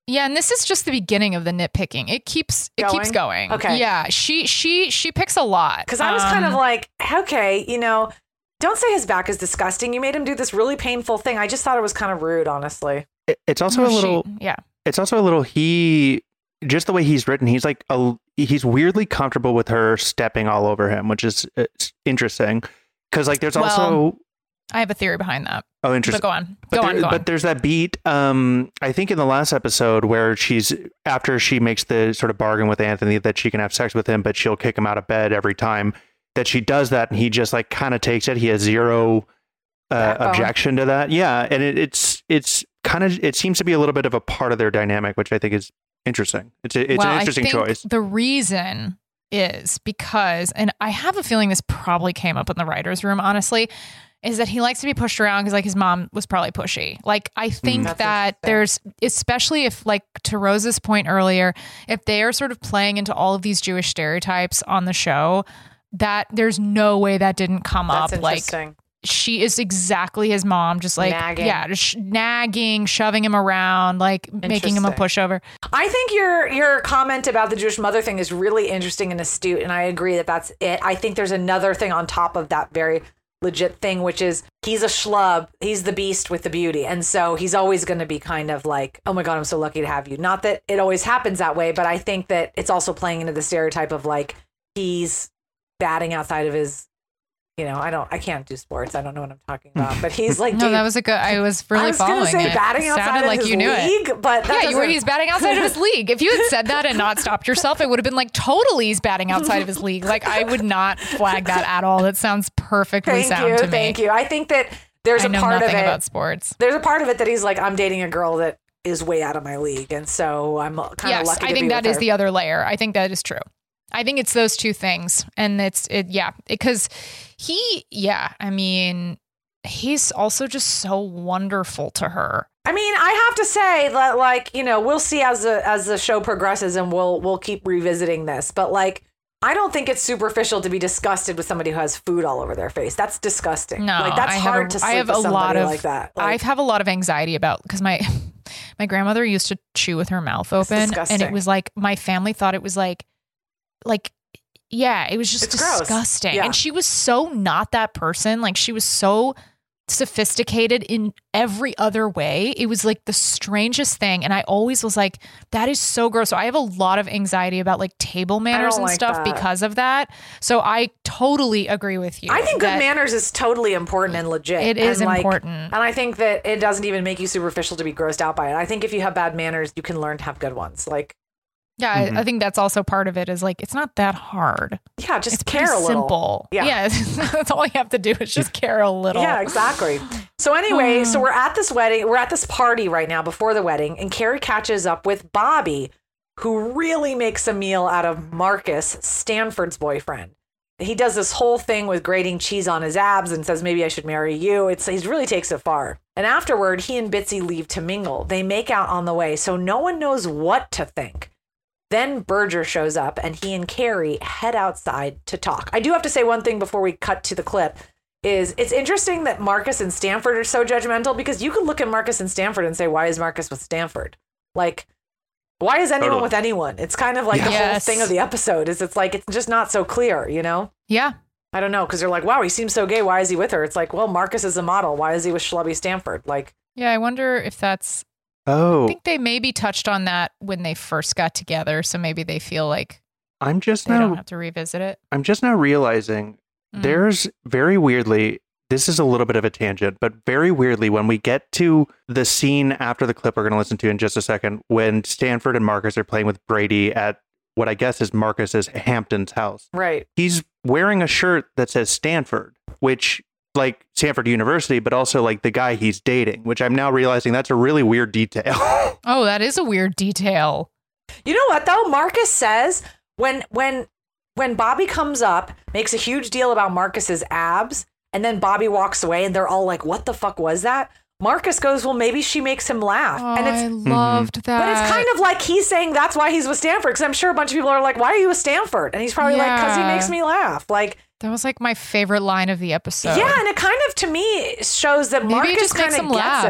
Yeah, and this is just the beginning of the nitpicking. It keeps it Going? keeps going. Okay. Yeah, she she she picks a lot. Because I was kind of Um, like, okay, you know, don't say his back is disgusting. You made him do this really painful thing. I just thought it was kind of rude, honestly. It- it's also a she- little. yeah. It's also a little. He just the way he's written. He's like a. He's weirdly comfortable with her stepping all over him, which is it's interesting. Because like there's Well, also. I have a theory behind that. Oh, interesting. But go on. But, Go there- on, go but on. there's that beat, um, I think in the last episode where she's, after she makes the sort of bargain with Anthony that she can have sex with him, but she'll kick him out of bed every time, that she does that and he just like kind of takes it. He has zero uh, Backbone. objection to that. Yeah. And it, it's, it's kind of, it seems to be a little bit of a part of their dynamic, which I think is interesting. It's a, it's well, an interesting I think choice. The reason is because, and I have a feeling this probably came up in the writer's room, honestly, is that he likes to be pushed around because like his mom was probably pushy. Like I think That's that there's, especially if like to Rose's point earlier, if they are sort of playing into all of these Jewish stereotypes on the show, that there's no way that didn't come That's up. Like interesting. she is exactly his mom, just like, Nagging. yeah, just nagging, shoving him around, like making him a Interesting. pushover. I think your your comment about the Jewish mother thing is really interesting and astute, and I agree that that's it. I think there's another thing on top of that very legit thing, which is he's a schlub. He's the beast with the beauty. And so he's always going to be kind of like, oh my God, I'm so lucky to have you. Not that it always happens that way, but I think that it's also playing into the stereotype of like, he's batting outside of his, you know, I don't, I can't do sports. I don't know what I'm talking about, but he's like, No, dude, that was a good. I was really I was following gonna say it. batting It outside sounded of like his you knew league, it. but that Yeah, you were. doesn't- He's batting outside of his league. If you had said that and not stopped yourself, it would have been like totally he's batting outside of his league. Like I would not flag that at all. That sounds perfectly Thank sound you, to me. thank you. I think that there's I a know part of nothing it. about sports. There's a part of it that he's like, I'm dating a girl that is way out of my league, and so I'm kind of Yes, lucky. I to think be that with is her. the other layer. I think that is true. I think it's those two things, and it's it. Yeah, because he. Yeah, I mean, he's also just so wonderful to her. I mean, I have to say that, like, you know, we'll see as the as the show progresses, and we'll we'll keep revisiting this. But like, I don't think it's superficial to be disgusted with somebody who has food all over their face. That's disgusting. No, like that's I have hard a, to sleep I have with a somebody lot of like that. I Like, have a lot of anxiety about because my my grandmother used to chew with her mouth open, and disgusting. it was like my family thought it was like like. Yeah, it was just It's gross. disgusting. Yeah. And she was so not that person. Like she was so sophisticated in every other way. It was like the strangest thing. And I always was like, that is so gross. So I have a lot of anxiety about like table manners don't and like stuff that. because of that. So I totally agree with you. I think good that manners is totally important and legit. It is And, like, important. and I think that it doesn't even make you superficial to be grossed out by it. I think if you have bad manners, you can learn to have good ones. Like, Yeah, Mm-hmm. I, I think that's also part of it is like, it's not that hard. yeah, just It's care pretty a little. simple. Yeah. Yeah. That's all you have to do is just care a little. Yeah, exactly. So anyway, so we're at this wedding, we're at this party right now before the wedding, and Carrie catches up with Bobby, who really makes a meal out of Marcus, Stanford's boyfriend. He does this whole thing with grating cheese on his abs and says, maybe I should marry you. It's he really takes it far. And afterward, he and Bitsy leave to mingle. They make out on the way, so no one knows what to think. Then Berger shows up and he and Carrie head outside to talk. I do have to say one thing before we cut to the clip is it's interesting that Marcus and Stanford are so judgmental because you could look at Marcus and Stanford and say, why is Marcus with Stanford? Like, why is anyone Totally. with anyone? It's kind of like the whole Yes. thing of the episode is it's like, it's just not so clear, you know? Yeah. I don't know. Cause they're like, wow, he seems so gay. Why is he with her? It's like, well, Marcus is a model. Why is he with Schlubby Stanford? Like, Yeah. I wonder if that's, Oh, I think they maybe touched on that when they first got together. So maybe they feel like I'm just they don't now. have to revisit it. I'm just now realizing Mm. there's very weirdly. This is a little bit of a tangent, but very weirdly, when we get to the scene after the clip we're going to listen to in just a second, when Stanford and Marcus are playing with Brady at what I guess is Marcus's Hampton's house, right. he's wearing a shirt that says Stanford, which like Stanford University, but also like the guy he's dating, which I'm now realizing that's a really weird detail. Oh, that is a weird detail. You know what though? Marcus says when when when Bobby comes up, makes a huge deal about Marcus's abs, and then Bobby walks away and they're all like, what the fuck was that? Marcus goes, well, maybe she makes him laugh. Oh, and it's I loved that. but it's kind of like he's saying that's why he's with Stanford, because I'm sure a bunch of people are like, why are you with Stanford? And he's probably like, because he Yeah. makes me laugh. Like, That was like my favorite line of the episode. yeah, and it kind of to me shows that Maybe it Marcus just makes kind him of gets laugh. it.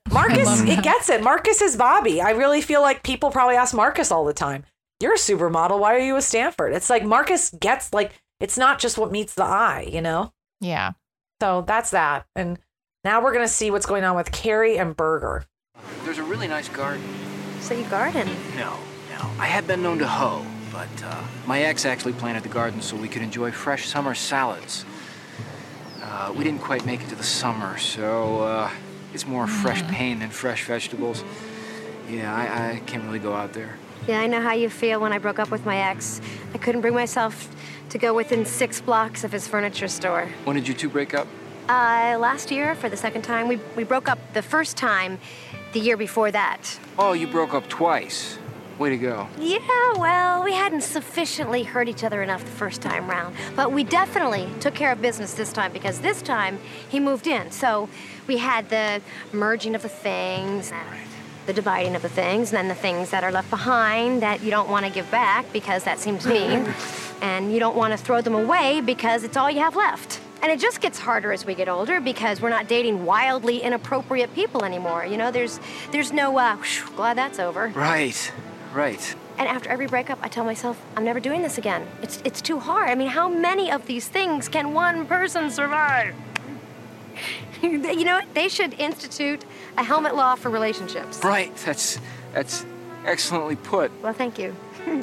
Marcus, it gets it. Marcus is Bobby. I really feel like people probably ask Marcus all the time, you're a supermodel. Why are you with Stanford? It's like Marcus gets like, it's not just what meets the eye, you know? Yeah. So that's that. And now we're going to see what's going on with Carrie and Berger. There's a really nice garden. So you garden? No, no. I have been known to hoe, but uh, my ex actually planted the garden so we could enjoy fresh summer salads. Uh, we didn't quite make it to the summer, so uh, it's more fresh pain than fresh vegetables. Yeah, I, I can't really go out there. Yeah, I know how you feel when I broke up with my ex. I couldn't bring myself to go within six blocks of his furniture store. When did you two break up? Uh, last year, for the second time. We, we broke up the first time the year before that. Oh, you broke up twice. Way to go. Yeah, well, we hadn't sufficiently hurt each other enough the first time round. But we definitely took care of business this time, because this time he moved in. So we had the merging of the things, and the dividing of the things, and then the things that are left behind that you don't want to give back because that seems mean. And you don't want to throw them away because it's all you have left. And it just gets harder as we get older because we're not dating wildly inappropriate people anymore. You know, there's there's no, uh, whew, glad that's over. Right, right. And after every breakup, I tell myself, I'm never doing this again. It's it's too hard. I mean, how many of these things can one person survive? You know what? They should institute a helmet law for relationships. Right, that's, that's excellently put. Well, thank you.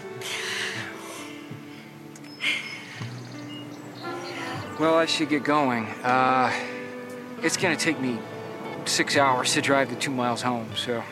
Well, I should get going. Uh, it's gonna take me six hours to drive the two miles home, so.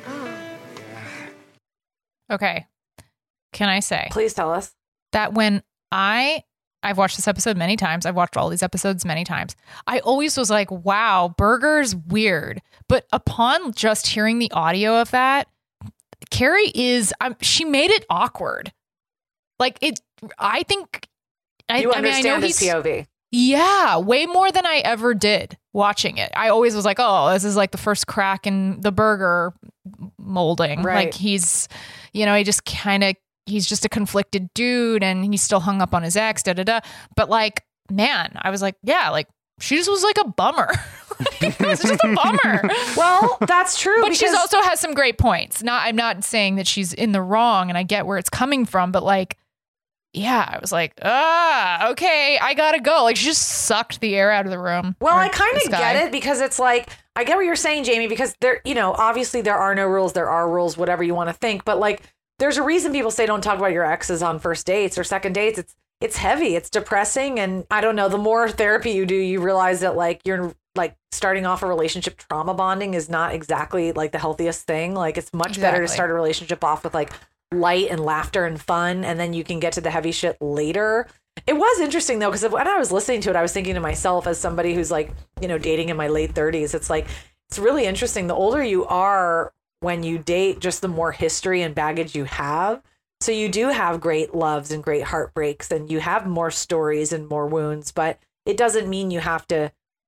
Okay. Can I say? Please tell us. That when I, I've watched this episode many times. I've watched all these episodes many times. I always was like, wow, Berger's weird. But upon just hearing the audio of that, Carrie is, um, she made it awkward. Like it, I think. I, you I understand mean, I know his P O V. Yeah, way more than I ever did watching it. I always was like, oh, this is like the first crack in the Berger molding. Right. Like he's, you know, he just kind of, he's just a conflicted dude and he's still hung up on his ex, da da da. But like, man, I was like, yeah, like she just was like a bummer. It was just a bummer. Well, that's true. But because she's also has some great points. Not, I'm not saying that she's in the wrong and I get where it's coming from, but like, yeah, I was like, ah, okay, I gotta go. Like, she just sucked the air out of the room. Well, I kind this of guy. get it because it's like, I get what you're saying, Jamie, because there, you know, obviously there are no rules, there are rules, whatever you want to think. But like, there's a reason people say don't talk about your exes on first dates or second dates. It's it's heavy, it's depressing. And I don't know, the more therapy you do, you realize that like you're like starting off a relationship trauma bonding is not exactly like the healthiest thing. Like, it's much better to Exactly. start a relationship off with like light and laughter and fun, and then you can get to the heavy shit later. It was interesting though, because when I was listening to it, I was thinking to myself, as somebody who's like, you know, dating in my late thirties, it's like, it's really interesting. The older you are when you date, just the more history and baggage you have. So you do have great loves and great heartbreaks, and you have more stories and more wounds, but it doesn't mean you have to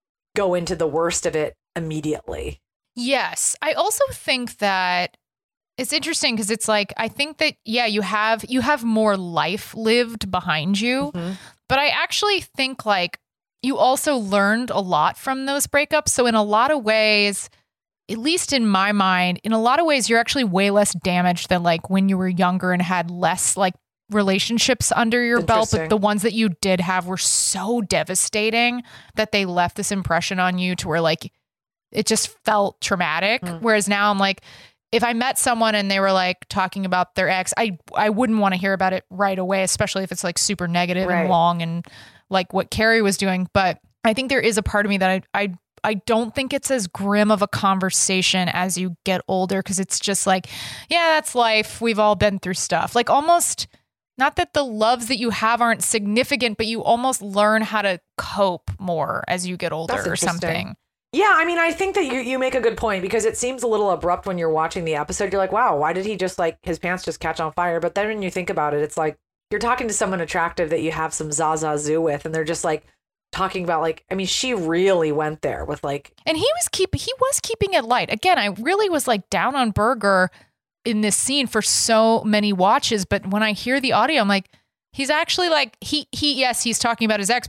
go into the worst of it immediately. Yes. I also think that it's interesting because it's like, I think that, yeah, you have, you have more life lived behind you, Mm-hmm. but I actually think like you also learned a lot from those breakups. So in a lot of ways, at least in my mind, in a lot of ways, you're actually way less damaged than like when you were younger and had less like relationships under your belt. But Interesting. the ones that you did have were so devastating that they left this impression on you to where like it just felt traumatic. Mm. Whereas now I'm like, if I met someone and they were like talking about their ex, I I wouldn't want to hear about it right away, especially if it's like super negative Right. and long and like what Carrie was doing. But I think there is a part of me that I I I don't think it's as grim of a conversation as you get older, because it's just like, yeah, that's life. We've all been through stuff. Like almost, not that the loves that you have aren't significant, but you almost learn how to cope more as you get older That's or interesting. something. Yeah, I mean, I think that you, you make a good point, because it seems a little abrupt when you're watching the episode. You're like, wow, why did he just like his pants just catch on fire? But then when you think about it, it's like you're talking to someone attractive that you have some Zaza Zoo with, and they're just like talking about like, I mean, she really went there with like, And he was keep he was keeping it light. Again, I really was like down on Berger in this scene for so many watches, but when I hear the audio, I'm like, he's actually like he he yes, he's talking about his ex, but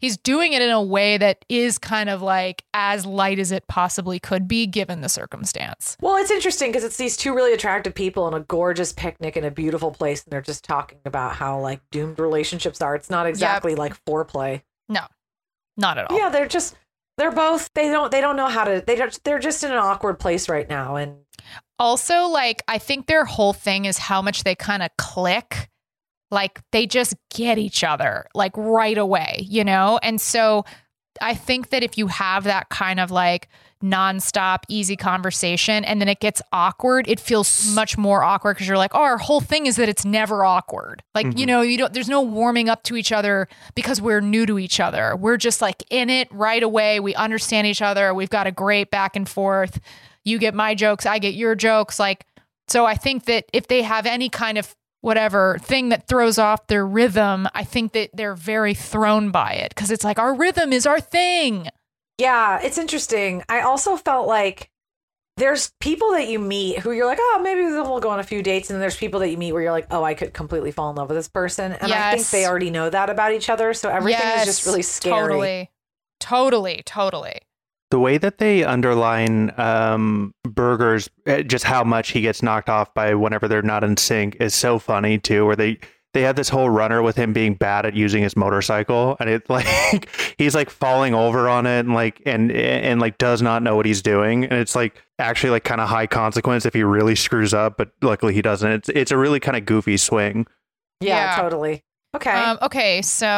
he's doing it in a way that is kind of like as light as it possibly could be given the circumstance. Well, it's interesting because it's these two really attractive people in a gorgeous picnic in a beautiful place, and they're just talking about how like doomed relationships are. It's not exactly Yep. like foreplay. No, not at all. Yeah, they're just they're both they don't they don't know how to they don't they're just in an awkward place right now. And Also, like, I think their whole thing is how much they kind of click. Like, they just get each other, like, right away, you know? And so I think that if you have that kind of, like, nonstop, easy conversation and then it gets awkward, it feels much more awkward because you're like, oh, our whole thing is that it's never awkward. Like, Mhm. you know, you don't, there's no warming up to each other because we're new to each other. We're just, like, in it right away. We understand each other. We've got a great back and forth. You get my jokes, I get your jokes. Like, so I think that if they have any kind of whatever thing that throws off their rhythm, I think that they're very thrown by it because it's like, our rhythm is our thing. yeah, it's interesting. I also felt like there's people that you meet who you're like, oh, maybe we'll go on a few dates. And then there's people that you meet where you're like, oh, I could completely fall in love with this person. And I think Yes. they already know that about each other. So everything is just Yes, really scary. Totally. Totally. Totally. The way that they underline um, Burger's, uh, just how much he gets knocked off by whenever they're not in sync is so funny too, where they, they have this whole runner with him being bad at using his motorcycle, and it's like, he's like falling over on it and like, and, and like does not know what he's doing. And it's like actually like kind of high consequence if he really screws up, but luckily he doesn't. It's, it's a really kind of goofy swing. Yeah, Yeah. totally. Okay. Um, okay,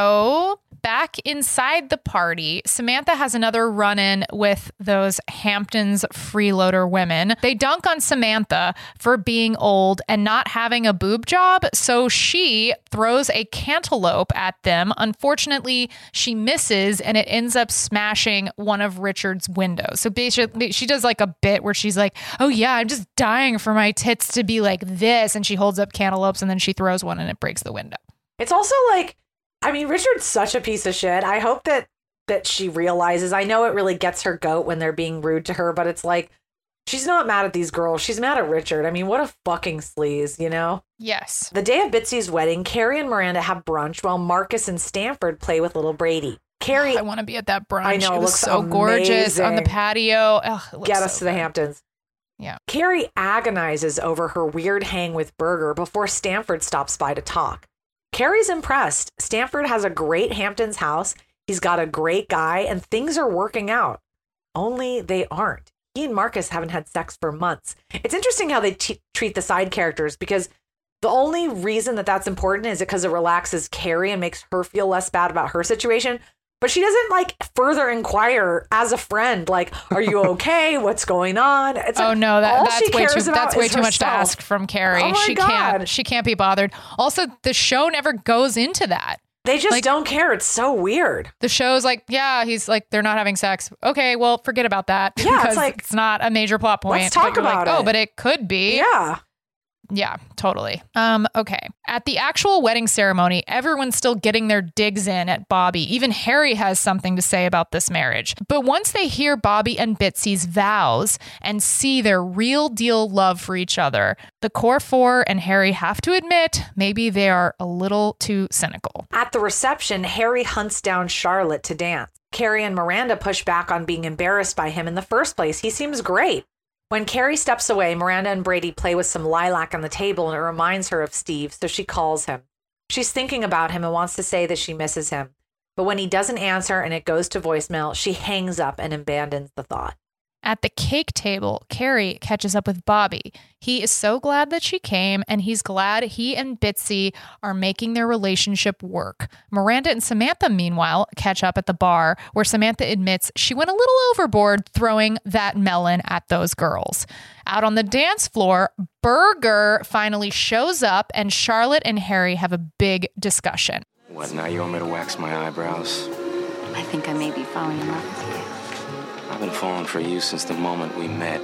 so back inside the party, Samantha has another run-in with those Hamptons freeloader women. They dunk on Samantha for being old and not having a boob job, so she throws a cantaloupe at them. Unfortunately, she misses, and it ends up smashing one of Richard's windows. So basically, she does like a bit where she's like, oh yeah, I'm just dying for my tits to be like this, and she holds up cantaloupes, and then she throws one, and it breaks the window. It's also like, I mean, Richard's such a piece of shit. I hope that that she realizes. I know it really gets her goat when they're being rude to her, but it's like, she's not mad at these girls. She's mad at Richard. I mean, what a fucking sleaze, you know? Yes. The day of Bitsy's wedding, Carrie and Miranda have brunch while Marcus and Stanford play with little Brady. Carrie, I want to be at that brunch. I know, it it was looks so gorgeous on the amazing. patio. Ugh, it looks get so us to the good. Hamptons. Yeah. Carrie agonizes over her weird hang with Berger before Stanford stops by to talk. Carrie's impressed. Stanford has a great Hamptons house. He's got a great guy and things are working out. Only they aren't. He and Marcus haven't had sex for months. It's interesting how they t- treat the side characters because the only reason that that's important is because it relaxes Carrie and makes her feel less bad about her situation. But she doesn't like further inquire as a friend, like, are you okay? What's going on? It's Oh like, no, that, all that's she way too cares about that's way is too much to herself. ask from Carrie. Oh my she God. can't she can't be bothered. Also, the show never goes into that. They just Like- don't care. It's so weird. The show's like, yeah, he's like, they're not having sex. Okay, well, forget about that. Yeah, it's because like, it's not a major plot point. let's talk But you're about like, it. Oh, but it could be. Yeah. Yeah, totally. Um, okay. At the actual wedding ceremony, everyone's still getting their digs in at Bobby. Even Harry has something to say about this marriage. But once they hear Bobby and Bitsy's vows and see their real deal love for each other, the core four and Harry have to admit maybe they are a little too cynical. At the reception, Harry hunts down Charlotte to dance. Carrie and Miranda push back on being embarrassed by him in the first place. He seems great. When Carrie steps away, Miranda and Brady play with some lilac on the table and it reminds her of Steve, so she calls him. She's thinking about him and wants to say that she misses him. But when he doesn't answer and it goes to voicemail, she hangs up and abandons the thought. At the cake table, Carrie catches up with Bobby. He is so glad that she came, and he's glad he and Bitsy are making their relationship work. Miranda and Samantha, meanwhile, catch up at the bar, where Samantha admits she went a little overboard throwing that melon at those girls. Out on the dance floor, Berger finally shows up, and Charlotte and Harry have a big discussion. What, now you want me to wax my eyebrows? I think I may be falling in love with you. I've been falling for you since the moment we met.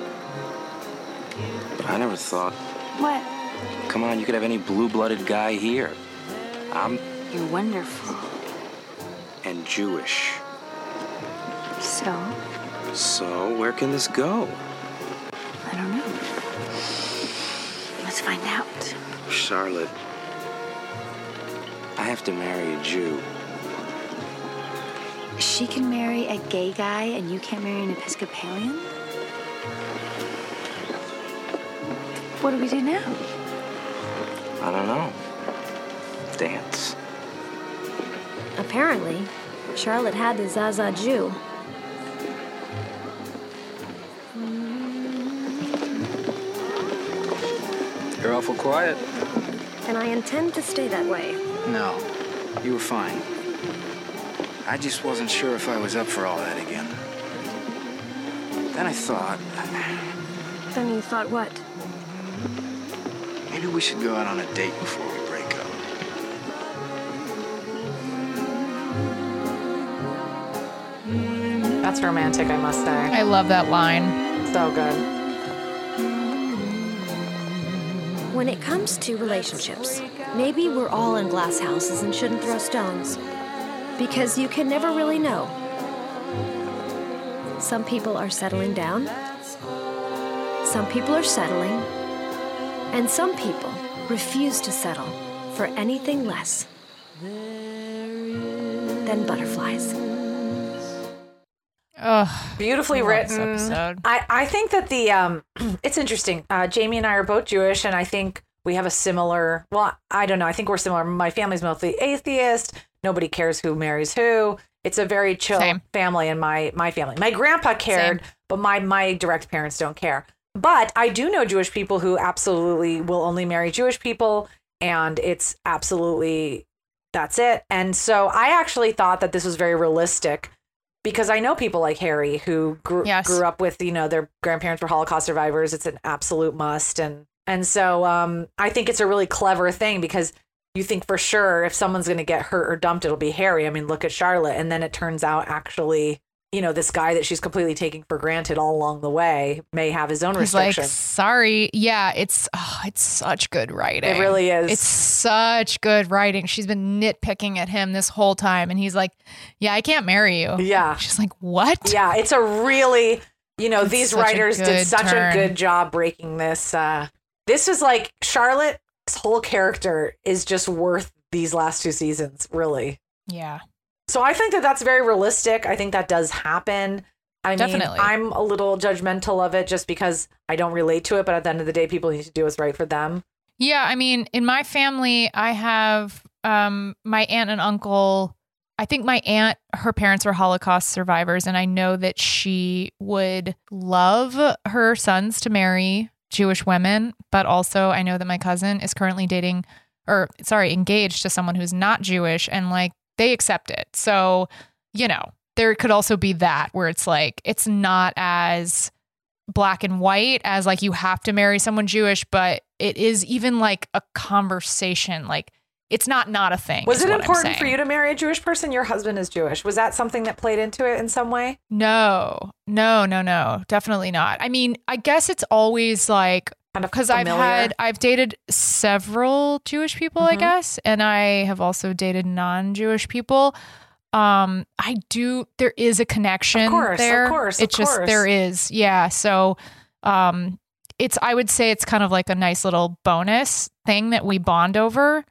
But I never thought, What? come on, you could have any blue-blooded guy here. I'm You're wonderful. and Jewish. So? So where can this go? I don't know. Let's find out. Charlotte, I have to marry a Jew. She can marry a gay guy and you can't marry an Episcopalian? What do we do now? I don't know. Dance. Apparently, Charlotte had the Zaza Jew. You're awful quiet. And I intend to stay that way. No, you were fine. I just wasn't sure if I was up for all that again. Then I thought, Then you thought what? maybe we should go out on a date before we break up. That's romantic, I must say. I love that line. So good. When it comes to relationships, maybe we're all in glass houses and shouldn't throw stones. Because you can never really know. Some people are settling down. Some people are settling. And some people refuse to settle for anything less than butterflies. Ugh, Beautifully I love this written. episode. I, I think that the um it's interesting. Uh, Jamie and I are both Jewish, and I think we have a similar. Well, I don't know. I think we're similar. My family's mostly atheist. Nobody cares who marries who. It's a very chill Same. family in my my family. My grandpa cared, Same. but my my direct parents don't care. But I do know Jewish people who absolutely will only marry Jewish people, and it's absolutely that's it. And so I actually thought that this was very realistic. Because I know people like Harry who grew, Yes. grew up with, you know, their grandparents were Holocaust survivors. It's an absolute must. And and so um, I think it's a really clever thing because you think for sure if someone's going to get hurt or dumped, it'll be Harry. I mean, look at Charlotte. And then it turns out actually, you know, this guy that she's completely taking for granted all along the way may have his own He's like, restrictions. sorry. Yeah, it's oh, it's such good writing. It really is. It's such good writing. She's been nitpicking at him this whole time. And he's like, yeah, I can't marry you. Yeah. She's like, what? Yeah, it's a really, you know, It's these such a writers did good such turn. a good job breaking this. Uh, this is like Charlotte's whole character is just worth these last two seasons, really. Yeah. So I think that that's very realistic. I think that does happen. I Definitely. mean, I'm a little judgmental of it just because I don't relate to it. But at the end of the day, people need to do what's right for them. Yeah, I mean, in my family, I have um, my aunt and uncle. I think my aunt, her parents were Holocaust survivors, and I know that she would love her sons to marry Jewish women, but also I know that my cousin is currently dating, or sorry, engaged to someone who's not Jewish, and like they accept it. So, you know, there could also be that where it's like, it's not as black and white as like you have to marry someone Jewish, but it is even like a conversation. Like it's not not a thing. Was is it what I'm important for saying. you to marry a Jewish person? Your husband is Jewish. Was that something that played into it in some way? No, no, no, no, definitely not. I mean, I guess it's always like, Kind of because I've familiar? had, I've dated several Jewish people, I Mhm. guess, and I have also dated non-Jewish people. Um, I do, there is a connection Of course, of there. course, of It's just, course. there is. Yeah. So, um, it's, I would say it's kind of like a nice little bonus thing that we bond over.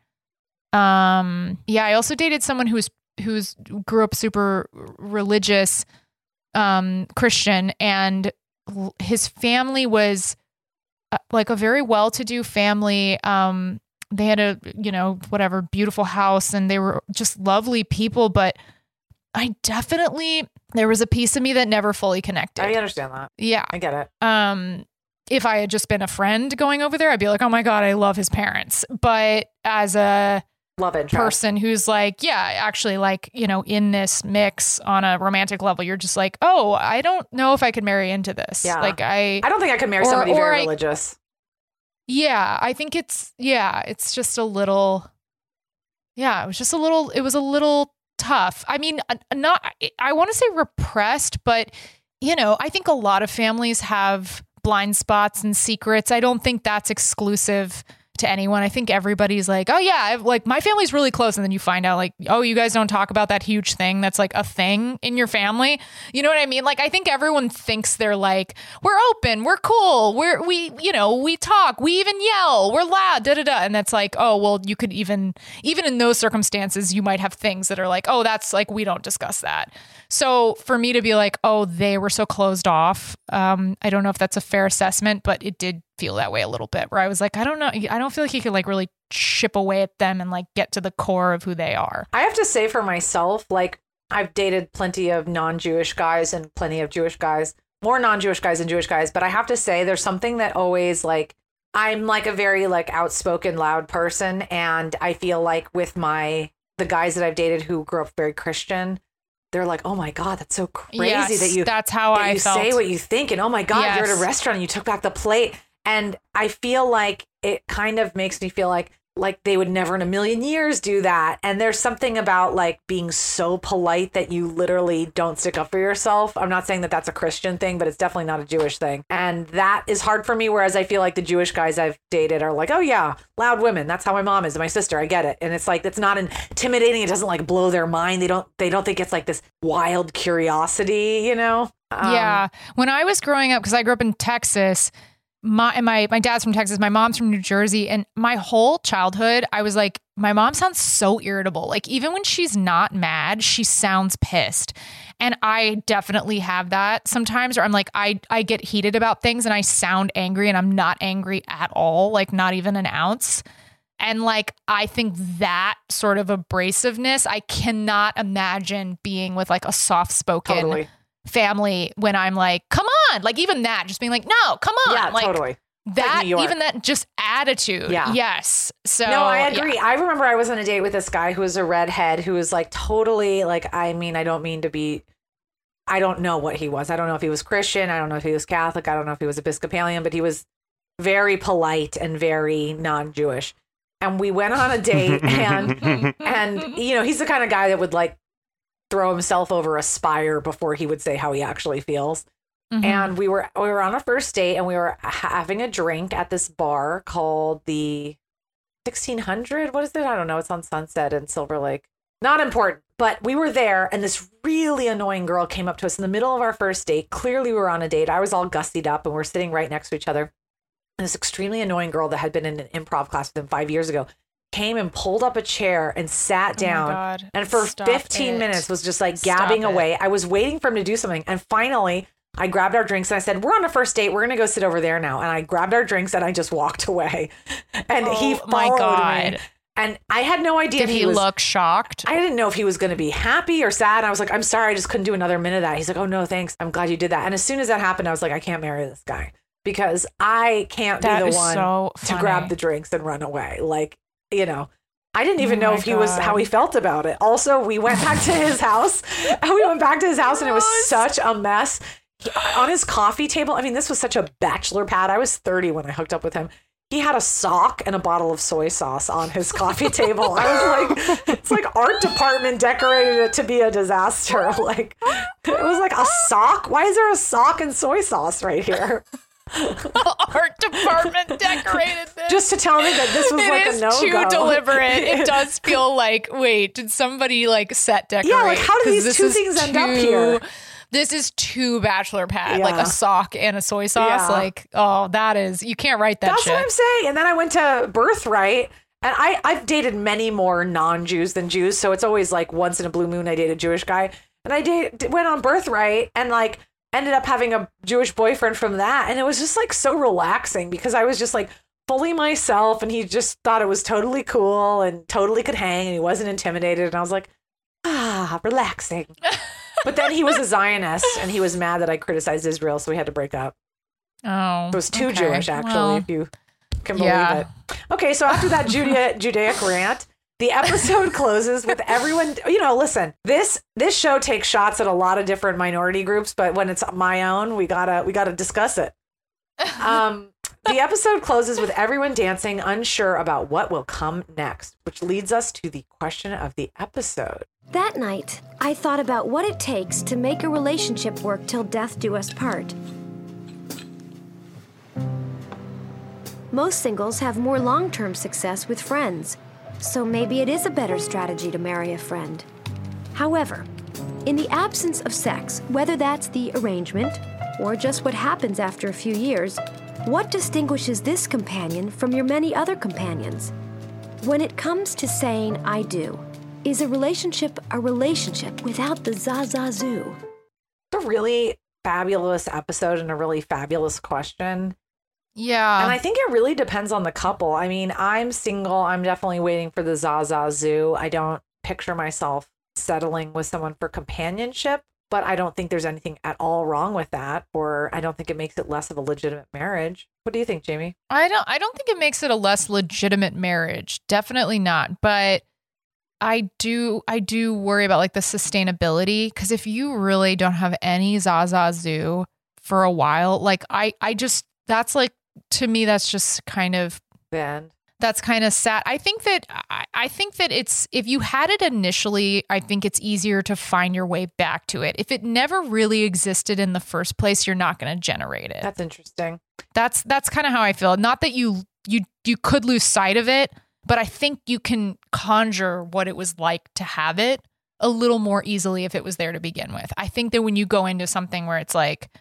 Um, yeah, I also dated someone who's, who's grew up super religious, um, Christian, and l- his family was uh, like a very well-to-do family. Um, they had a, you know, whatever, beautiful house, and they were just lovely people. But I definitely, there was a piece of me that never fully connected. I understand that. Yeah. I get it. Um, if I had just been a friend going over there, I'd be like, oh my God, I love his parents. But as a Love interest. person who's like, yeah, actually like, you know, in this mix on a romantic level, you're just like, oh, I don't know if I could marry into this. Yeah. Like I, I don't think I could marry or- somebody or very I- religious. yeah, I think it's, yeah, it's just a little, yeah, it was just a little, it was a little tough. I mean, uh, not, I want to say repressed, but, you know, I think a lot of families have blind spots and secrets. I don't think that's exclusive to anyone. I think everybody's like, oh yeah, I've, like my family's really close. And then you find out like, oh, you guys don't talk about that huge thing that's like a thing in your family. You know what I mean? Like, I think everyone thinks they're like, we're open, we're cool, we're, we, you know, we talk, we even yell, we're loud, da da da. And that's like, oh, well, you could even, even in those circumstances, you might have things that are like, oh, that's like, we don't discuss that. So for me to be like, oh, they were so closed off. Um, I don't know if that's a fair assessment, but it did feel that way a little bit where I was like, I don't know. I don't feel like he could like really chip away at them and like get to the core of who they are. I have to say for myself, like I've dated plenty of non-Jewish guys and plenty of Jewish guys, more non-Jewish guys than Jewish guys. But I have to say there's something that always like, I'm like a very like outspoken, loud person. And I feel like with my, the guys that I've dated who grew up very Christian, they're like, oh my God, that's so crazy yes, that you, that's how that I you felt. say what you think. And oh my God, yes. you're at a restaurant and you took back the plate. And I feel like it kind of makes me feel like, like they would never in a million years do that. And there's something about like being so polite that you literally don't stick up for yourself. I'm not saying that that's a Christian thing, but it's definitely not a Jewish thing. And that is hard for me. Whereas I feel like the Jewish guys I've dated are like, oh yeah, loud women. That's how my mom is, my sister. I get it. And it's like, it's not intimidating. It doesn't like blow their mind. They don't, they don't think it's like this wild curiosity, you know? Um, yeah. When I was growing up, because I grew up in Texas, My my my dad's from Texas, my mom's from New Jersey, and my whole childhood, I was like, my mom sounds so irritable. Like even when she's not mad, she sounds pissed. And I definitely have that sometimes, or I'm like, I, I get heated about things and I sound angry and I'm not angry at all, like not even an ounce. And like, I think that sort of abrasiveness, I cannot imagine being with like a soft-spoken Totally. family when I'm like, come on, like even that, just being like, no, come on. Yeah, like, totally. That, Like New York. even that just attitude. Yeah. Yes. So no, I agree. yeah. I remember I was on a date with this guy who was a redhead who was like totally like, I mean, I don't mean to be, I don't know what he was. I don't know if he was Christian. I don't know if he was Catholic. I don't know if he was Episcopalian, but he was very polite and very non-Jewish. And we went on a date and, and, you know, he's the kind of guy that would like throw himself over a spire before he would say how he actually feels. Mm-hmm. And we were we were on a first date and we were having a drink at this bar called the sixteen hundred. What is it? I don't know. It's on Sunset in Silver Lake. Not important. But we were there and this really annoying girl came up to us in the middle of our first date. Clearly we were on a date. I was all gussied up and we're sitting right next to each other. And this extremely annoying girl that had been in an improv class with him five years ago came and pulled up a chair and sat down. Oh my God. And for Stop fifteen it. minutes was just like Stop gabbing it. away. I was waiting for him to do something. And finally, I grabbed our drinks and I said, we're on a first date. We're going to go sit over there now. And I grabbed our drinks and I just walked away. And Oh he my followed God. me. And I had no idea Did if he, was, look shocked? I didn't know if he was going to be happy or sad. I was like, I'm sorry. I just couldn't do another minute of that. He's like, oh, no, thanks. I'm glad you did that. And as soon as that happened, I was like, I can't marry this guy because I can't That be the is one so to funny. grab the drinks and run away. Like, you know. I didn't even Oh know my if he was God. how he felt about it. Also, we went back to his house. We went back to his house and it was such a mess. He, on his coffee table, I mean, this was such a bachelor pad. I was thirty when I hooked up with him. He had a sock and a bottle of soy sauce on his coffee table. I was like, it's like art department decorated it to be a disaster. Like, it was like a sock. Why is there a sock and soy sauce right here? Art department decorated this. Just to tell me that this was It like is a no-go. too deliberate. It does feel like, wait, did somebody like set decorate? Yeah, like how did 'Cause these this two is things end up too- here? This is too bachelor pad, Yeah. like a sock and a soy sauce. Yeah. Like, oh, that is, you can't write that That's shit. what I'm saying. And then I went to Birthright. And I, I've dated many more non-Jews than Jews. So it's always like once in a blue moon, I date a Jewish guy. And I date, went on Birthright and like ended up having a Jewish boyfriend from that. And it was just like so relaxing because I was just like fully myself. And he just thought it was totally cool and totally could hang. And he wasn't intimidated. And I was like, ah, relaxing. But then he was a Zionist and he was mad that I criticized Israel. So we had to break up. Oh, It was too okay. Jewish, actually, Well, if you can believe yeah. it. Okay, so after that Judea, Judaic rant, the episode closes with everyone. You know, listen, this this show takes shots at a lot of different minority groups, but when it's my own, we gotta we gotta discuss it. Um, the episode closes with everyone dancing, unsure about what will come next, which leads us to the question of the episode. That night, I thought about what it takes to make a relationship work till death do us part. most singles have more long-term success with friends. So maybe it is a better strategy to marry a friend. However, in the absence of sex, whether that's the arrangement or just what happens after a few years, what distinguishes this companion from your many other companions? When it comes to saying I do, is a relationship a relationship without the za-za-zoo? A really fabulous episode and a really fabulous question. Yeah. And I think it really depends on the couple. I mean, I'm single. I'm definitely waiting for the Zaza Zoo. I don't picture myself settling with someone for companionship, but I don't think there's anything at all wrong with that, or I don't think it makes it less of a legitimate marriage. What do you think, Jamie? I don't I don't think it makes it a less legitimate marriage. Definitely not. But I do I do worry about like the sustainability, because if you really don't have any Zaza Zoo for a while, like I I just that's like, to me, that's just kind of bad. That's kind of sad. I think that I, I think that it's, if you had it initially, I think it's easier to find your way back to it. If it never really existed in the first place, you're not going to generate it. That's interesting. That's that's kind of how I feel. Not that you you you could lose sight of it, but I think you can conjure what it was like to have it a little more easily if it was there to begin with. I think that when you go into something where it's like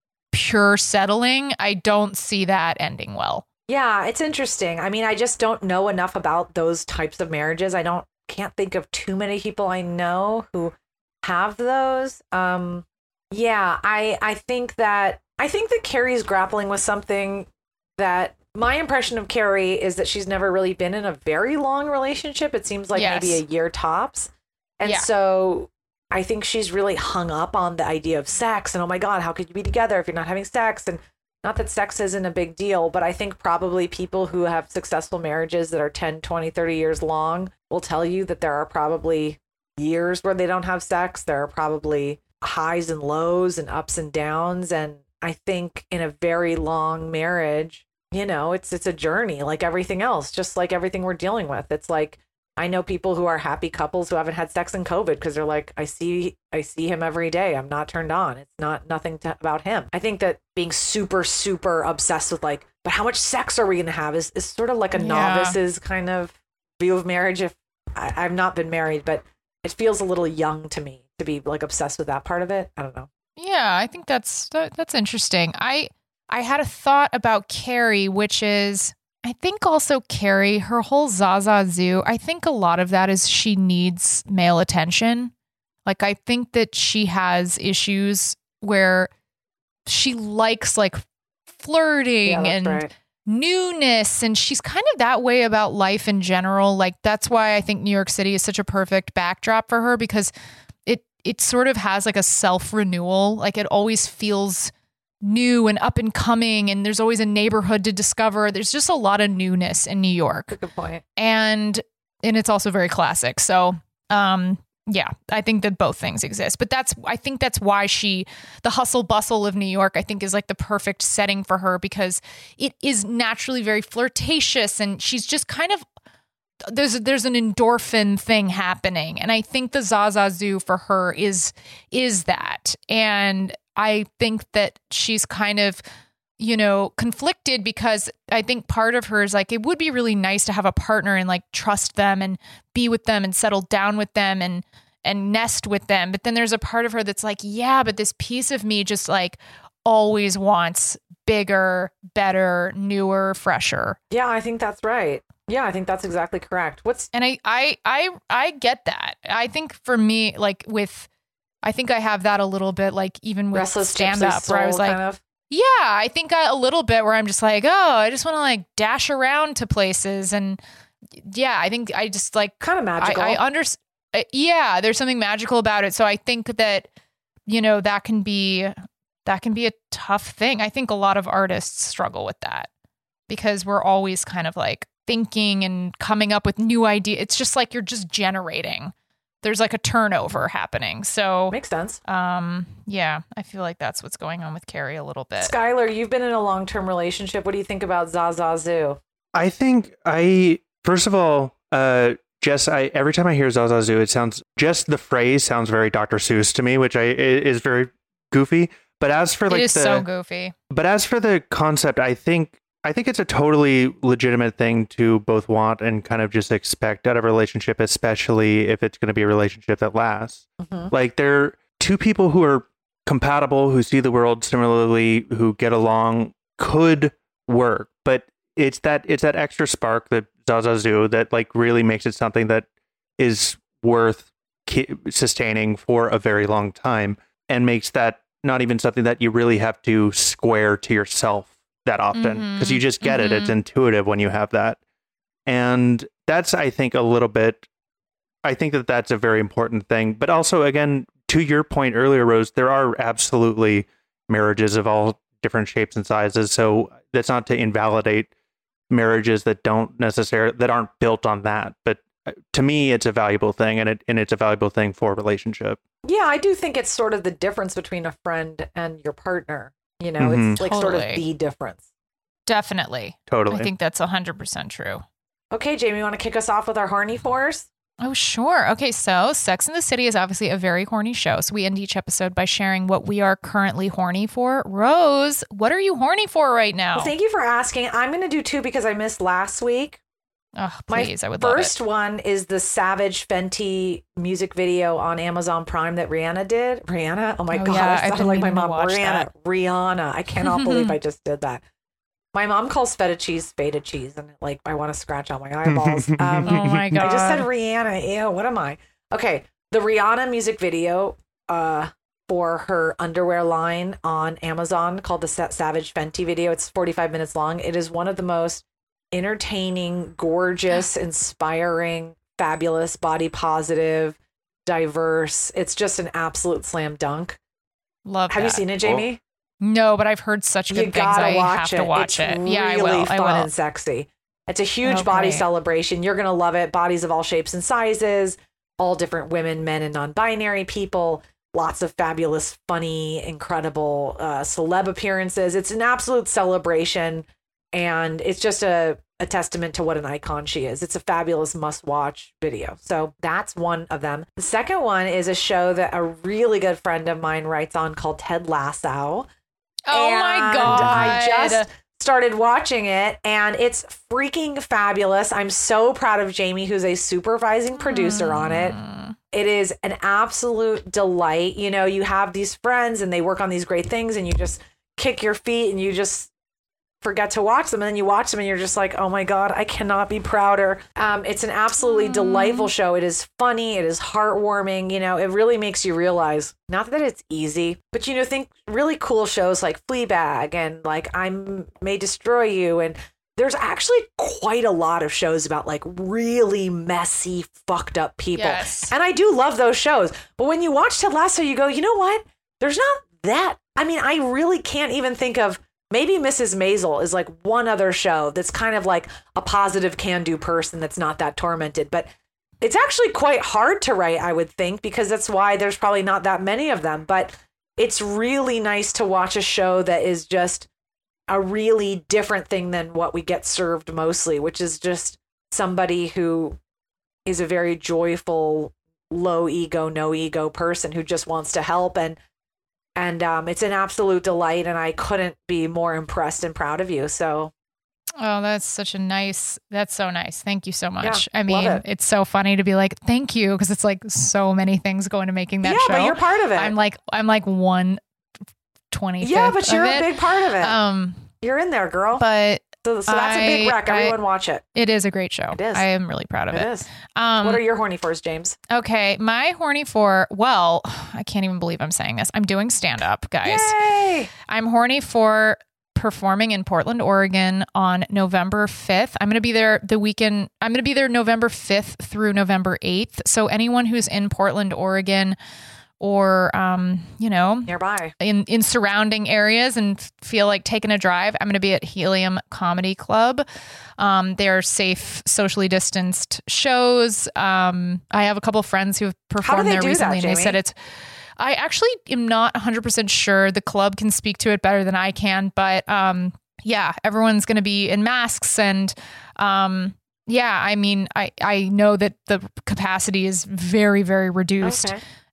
pure settling, I don't see that ending well. Yeah, it's interesting. I mean, I just don't know enough about those types of marriages. I don't can't think of too many people I know who have those. Um, yeah, I I think that I think that Carrie's grappling with something that my impression of Carrie is that she's never really been in a very long relationship. It seems like Yes. maybe a year tops. And Yeah. so I think she's really hung up on the idea of sex and, oh my God, how could you be together if you're not having sex? And not that sex isn't a big deal, but I think probably people who have successful marriages that are ten, twenty, thirty years long will tell you that there are probably years where they don't have sex. There are probably highs and lows and ups and downs. And I think in a very long marriage, you know, it's it's a journey like everything else, just like everything we're dealing with. It's like, I know people who are happy couples who haven't had sex in COVID because they're like, I see, I see him every day. I'm not turned on. It's not nothing to, about him. I think that being super, super obsessed with like, but how much sex are we going to have is, is sort of like a Yeah. novice's kind of view of marriage. If I, I've not been married, but it feels a little young to me to be like obsessed with that part of it. I don't know. Yeah, I think that's that, that's interesting. I I had a thought about Carrie, which is, I think also Carrie, her whole Zaza Zoo, I think a lot of that is she needs male attention. Like, I think that she has issues where she likes like flirting Yeah, that's and right. newness, and she's kind of that way about life in general. Like, that's why I think New York City is such a perfect backdrop for her, because it it sort of has like a self-renewal. Like, it always feels new and up and coming, and there's always a neighborhood to discover. There's just a lot of newness in New York. Good point. And and it's also very classic. So um yeah, I think that both things exist. But that's I think that's why she the hustle bustle of New York, I think, is like the perfect setting for her, because it is naturally very flirtatious, and she's just kind of there's there's an endorphin thing happening. And I think the Zaza Zoo for her is is that. And I think that she's kind of, you know, conflicted, because I think part of her is like, it would be really nice to have a partner and like trust them and be with them and settle down with them and and nest with them. But then there's a part of her that's like, yeah, but this piece of me just like always wants bigger, better, newer, fresher. Yeah, I think that's right. Yeah, I think that's exactly correct. What's And I I I I get that. I think for me, like with I think I have that a little bit, like even with Restless stand gypsy up, where I was soul like, kind of? yeah, I think I, a little bit where I'm just like, oh, I just want to like dash around to places. And yeah, I think I just like kind of magical. I, I understand. Yeah, there's something magical about it. So I think that, you know, that can be, that can be a tough thing. I think a lot of artists struggle with that, because we're always kind of like thinking and coming up with new ideas. It's just like you're just generating. There's like a turnover happening. So makes sense. Um, yeah, I feel like that's what's going on with Carrie a little bit. Skylar, you've been in a long-term relationship. What do you think about Zaza Zoo? I think I, first of all, uh, Jess, I, every time I hear Zaza Zoo, it sounds, just the phrase sounds very Doctor Seuss to me, which I is very goofy. But as for like it is the, so goofy. But as for the concept, I think I think it's a totally legitimate thing to both want and kind of just expect out of a relationship, especially if it's going to be a relationship that lasts. Mm-hmm. Like they're two people who are compatible, who see the world similarly, who get along, could work, but it's that it's that extra spark that Zazazoo that like really makes it something that is worth ki- sustaining for a very long time, and makes that not even something that you really have to square to yourself that often, because mm-hmm. you just get mm-hmm. it. It's intuitive when you have that. And that's, I think, a little bit, I think that that's a very important thing. But also, again, to your point earlier, Rose, there are absolutely marriages of all different shapes and sizes. So that's not to invalidate marriages that don't necessarily, that aren't built on that. But to me, it's a valuable thing, and it and it's a valuable thing for a relationship. Yeah, I do think it's sort of the difference between a friend and your partner. You know, Mhm. it's like Totally. sort of the difference. Definitely. Totally. I think that's one hundred percent true. Okay, Jamie, you want to kick us off with our horny fours? Oh, sure. Okay, so Sex and the City is obviously a very horny show. So we end each episode by sharing what we are currently horny for. Rose, what are you horny for right now? Well, thank you for asking. I'm going to do two because I missed last week. Oh, My please, I would love it. first one is the Savage Fenty music video on Amazon Prime that Rihanna did. Rihanna? Oh my Oh, God, yeah, I I've sounded been like my meaning to mom. watch Rihanna. that. Rihanna. I cannot believe I just did that. My mom calls feta cheese feta cheese, and like I want to scratch on my eyeballs. Um, Oh my God. I just said Rihanna. Ew, what am I? Okay, the Rihanna music video uh, for her underwear line on Amazon called the Sa- Savage Fenty video. It's forty-five minutes long. It is one of the most entertaining, gorgeous, inspiring, fabulous, body positive, diverse. It's just an absolute slam dunk. Love Have you that. seen it, Jamie? No, but I've heard such good You things. gotta I watch have it. to watch it's it. Really Yeah, I will. fun I will. and sexy. It's a huge Oh, body great. celebration. You're gonna love it. Bodies of all shapes and sizes, all different women, men, and non-binary people. Lots of fabulous, funny, incredible uh, celeb appearances. It's an absolute celebration, and it's just a a testament to what an icon she is. It's a fabulous must-watch video. So that's one of them. The second one is a show that a really good friend of mine writes on called Ted Lasso. Oh my And God. I just started watching it, and it's freaking fabulous. I'm so proud of Jamie, who's a supervising producer on it. It is an absolute delight. You know, you have these friends and they work on these great things, and you just kick your feet and you just forget to watch them, and then you watch them and you're just like, oh my God, I cannot be prouder. Um, it's an absolutely delightful show. It is funny. It is heartwarming. You know, it really makes you realize, not that it's easy, but, you know, think really cool shows like Fleabag and like I May Destroy You. And there's actually quite a lot of shows about like really messy, fucked up people. Yes. And I do love those shows. But when you watch Ted Lasso, you go, you know what? There's not that. I mean, I really can't even think of. Maybe Missus Maisel is like one other show that's kind of like a positive can-do person that's not that tormented. But it's actually quite hard to write, I would think, because that's why there's probably not that many of them. But it's really nice to watch a show that is just a really different thing than what we get served mostly, which is just somebody who is a very joyful, low ego, no ego person who just wants to help. And And um, it's an absolute delight, and I couldn't be more impressed and proud of you. So, Oh, that's such a nice, that's so nice. Thank you so much. Yeah, I mean, love it. it's so funny to be like, thank you. Cause it's like so many things go into making that yeah, show. but you're part of it. I'm like, I'm like one twenty-fifth yeah, but you're of a it. big part of it. Um, you're in there, girl. but so, so that's a big I- wreck. I- Everyone watch it. it is a great show. It is. I am really proud of It it. is. Um, What are your horny fours, James? okay. My horny for, well, I can't even believe I'm saying this. I'm doing stand up, guys. Yay! I'm horny for performing in Portland, Oregon on November fifth. I'm going to be there the weekend. I'm going to be there November fifth through November eighth. So anyone who's in Portland, Oregon, or, um, you know, Nearby. in, in surrounding areas and feel like taking a drive, I'm going to be at Helium Comedy Club. Um, they're safe, socially distanced shows. Um, I have a couple of friends who've performed they there do recently, that, and they said Jamie? it's. I actually am not one hundred percent sure. The club can speak to it better than I can, but um, yeah, everyone's going to be in masks, and um, yeah, I mean, I I know that the capacity is very very reduced. Okay.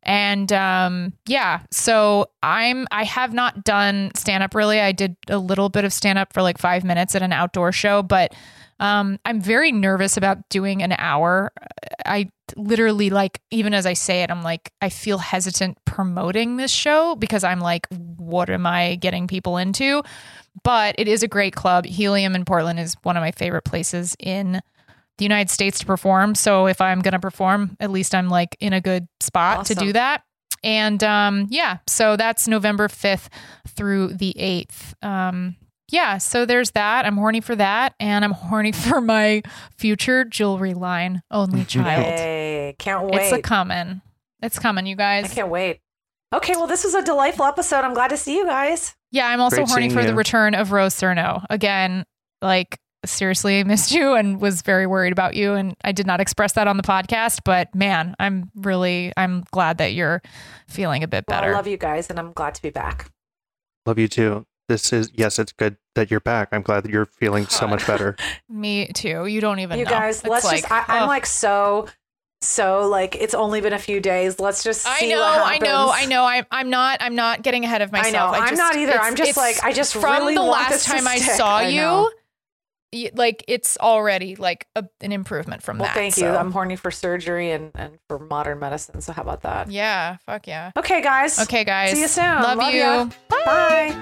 And um, yeah, so I'm I have not done stand up really. I did a little bit of stand up for like five minutes at an outdoor show, but um, I'm very nervous about doing an hour. I literally, like, even as I say it, I'm like, I feel hesitant promoting this show because I'm like, what am I getting people into? But it is a great club. Helium in Portland is one of my favorite places in the United States to perform. So if I'm going to perform, at least I'm like in a good spot awesome. to do that. And um, yeah, so that's November fifth through the eighth. Um, yeah, so there's that. I'm horny for that. And I'm horny for my future jewelry line, Only Child. Hey, can't wait. It's a coming. It's coming, you guys. I can't wait. Okay, well, this was a delightful episode. I'm glad to see you guys. Yeah, I'm also Great horny for you. the return of Rose Cerno. Again, like, seriously, I missed you and was very worried about you. And I did not express that on the podcast, but man, I'm really, I'm glad that you're feeling a bit Well, better. I love you guys and I'm glad to be back. Love you too. This is, yes, it's good that you're back. I'm glad that you're feeling so much better. Me too. You don't even You know. guys, It's let's like, just, I, I'm oh. like so, so like, it's only been a few days. Let's just I see know, what I happens. know, I know. I, I'm not, I'm not getting ahead of myself. I know. I I'm just, not either. it's- I'm just it's like, I just from really the want last this to time I stick. saw I know. you, y- like it's already like a, an improvement from Well, that. thank so. you. I'm horny for surgery and, and for modern medicine. So how about that? Yeah, fuck yeah. Okay, guys. Okay, guys. See you soon. Love, Love you. ya. Bye.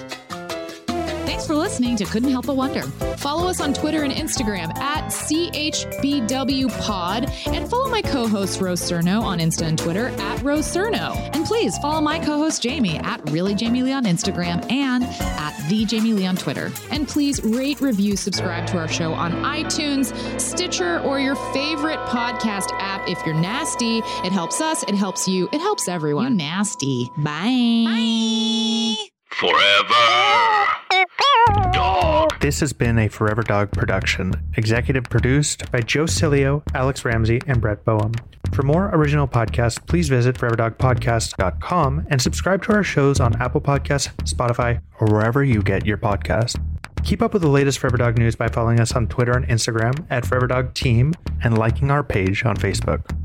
Thanks for listening to Couldn't Help But Wonder. Follow us on Twitter and Instagram at C H B W Pod, and follow my co-host Rose Cerno on Insta and Twitter at Rose Cerno. And please follow my co-host Jamie at Really Jamie Lee on Instagram and at The Jamie Lee on Twitter. And please rate, review, subscribe to our show on iTunes, Stitcher, or your favorite podcast app. If you're nasty, it helps us, it helps you, it helps everyone. You nasty. Bye. Bye. Forever Dog. This has been a Forever Dog production, executive produced by Joe Cilio, Alex Ramsey, and Brett Boehm. For more original podcasts, please visit forever dog podcast dot com and subscribe to our shows on Apple Podcasts, Spotify, or wherever you get your podcasts. Keep up with the latest Forever Dog news by following us on Twitter and Instagram at Forever Dog Team and liking our page on Facebook.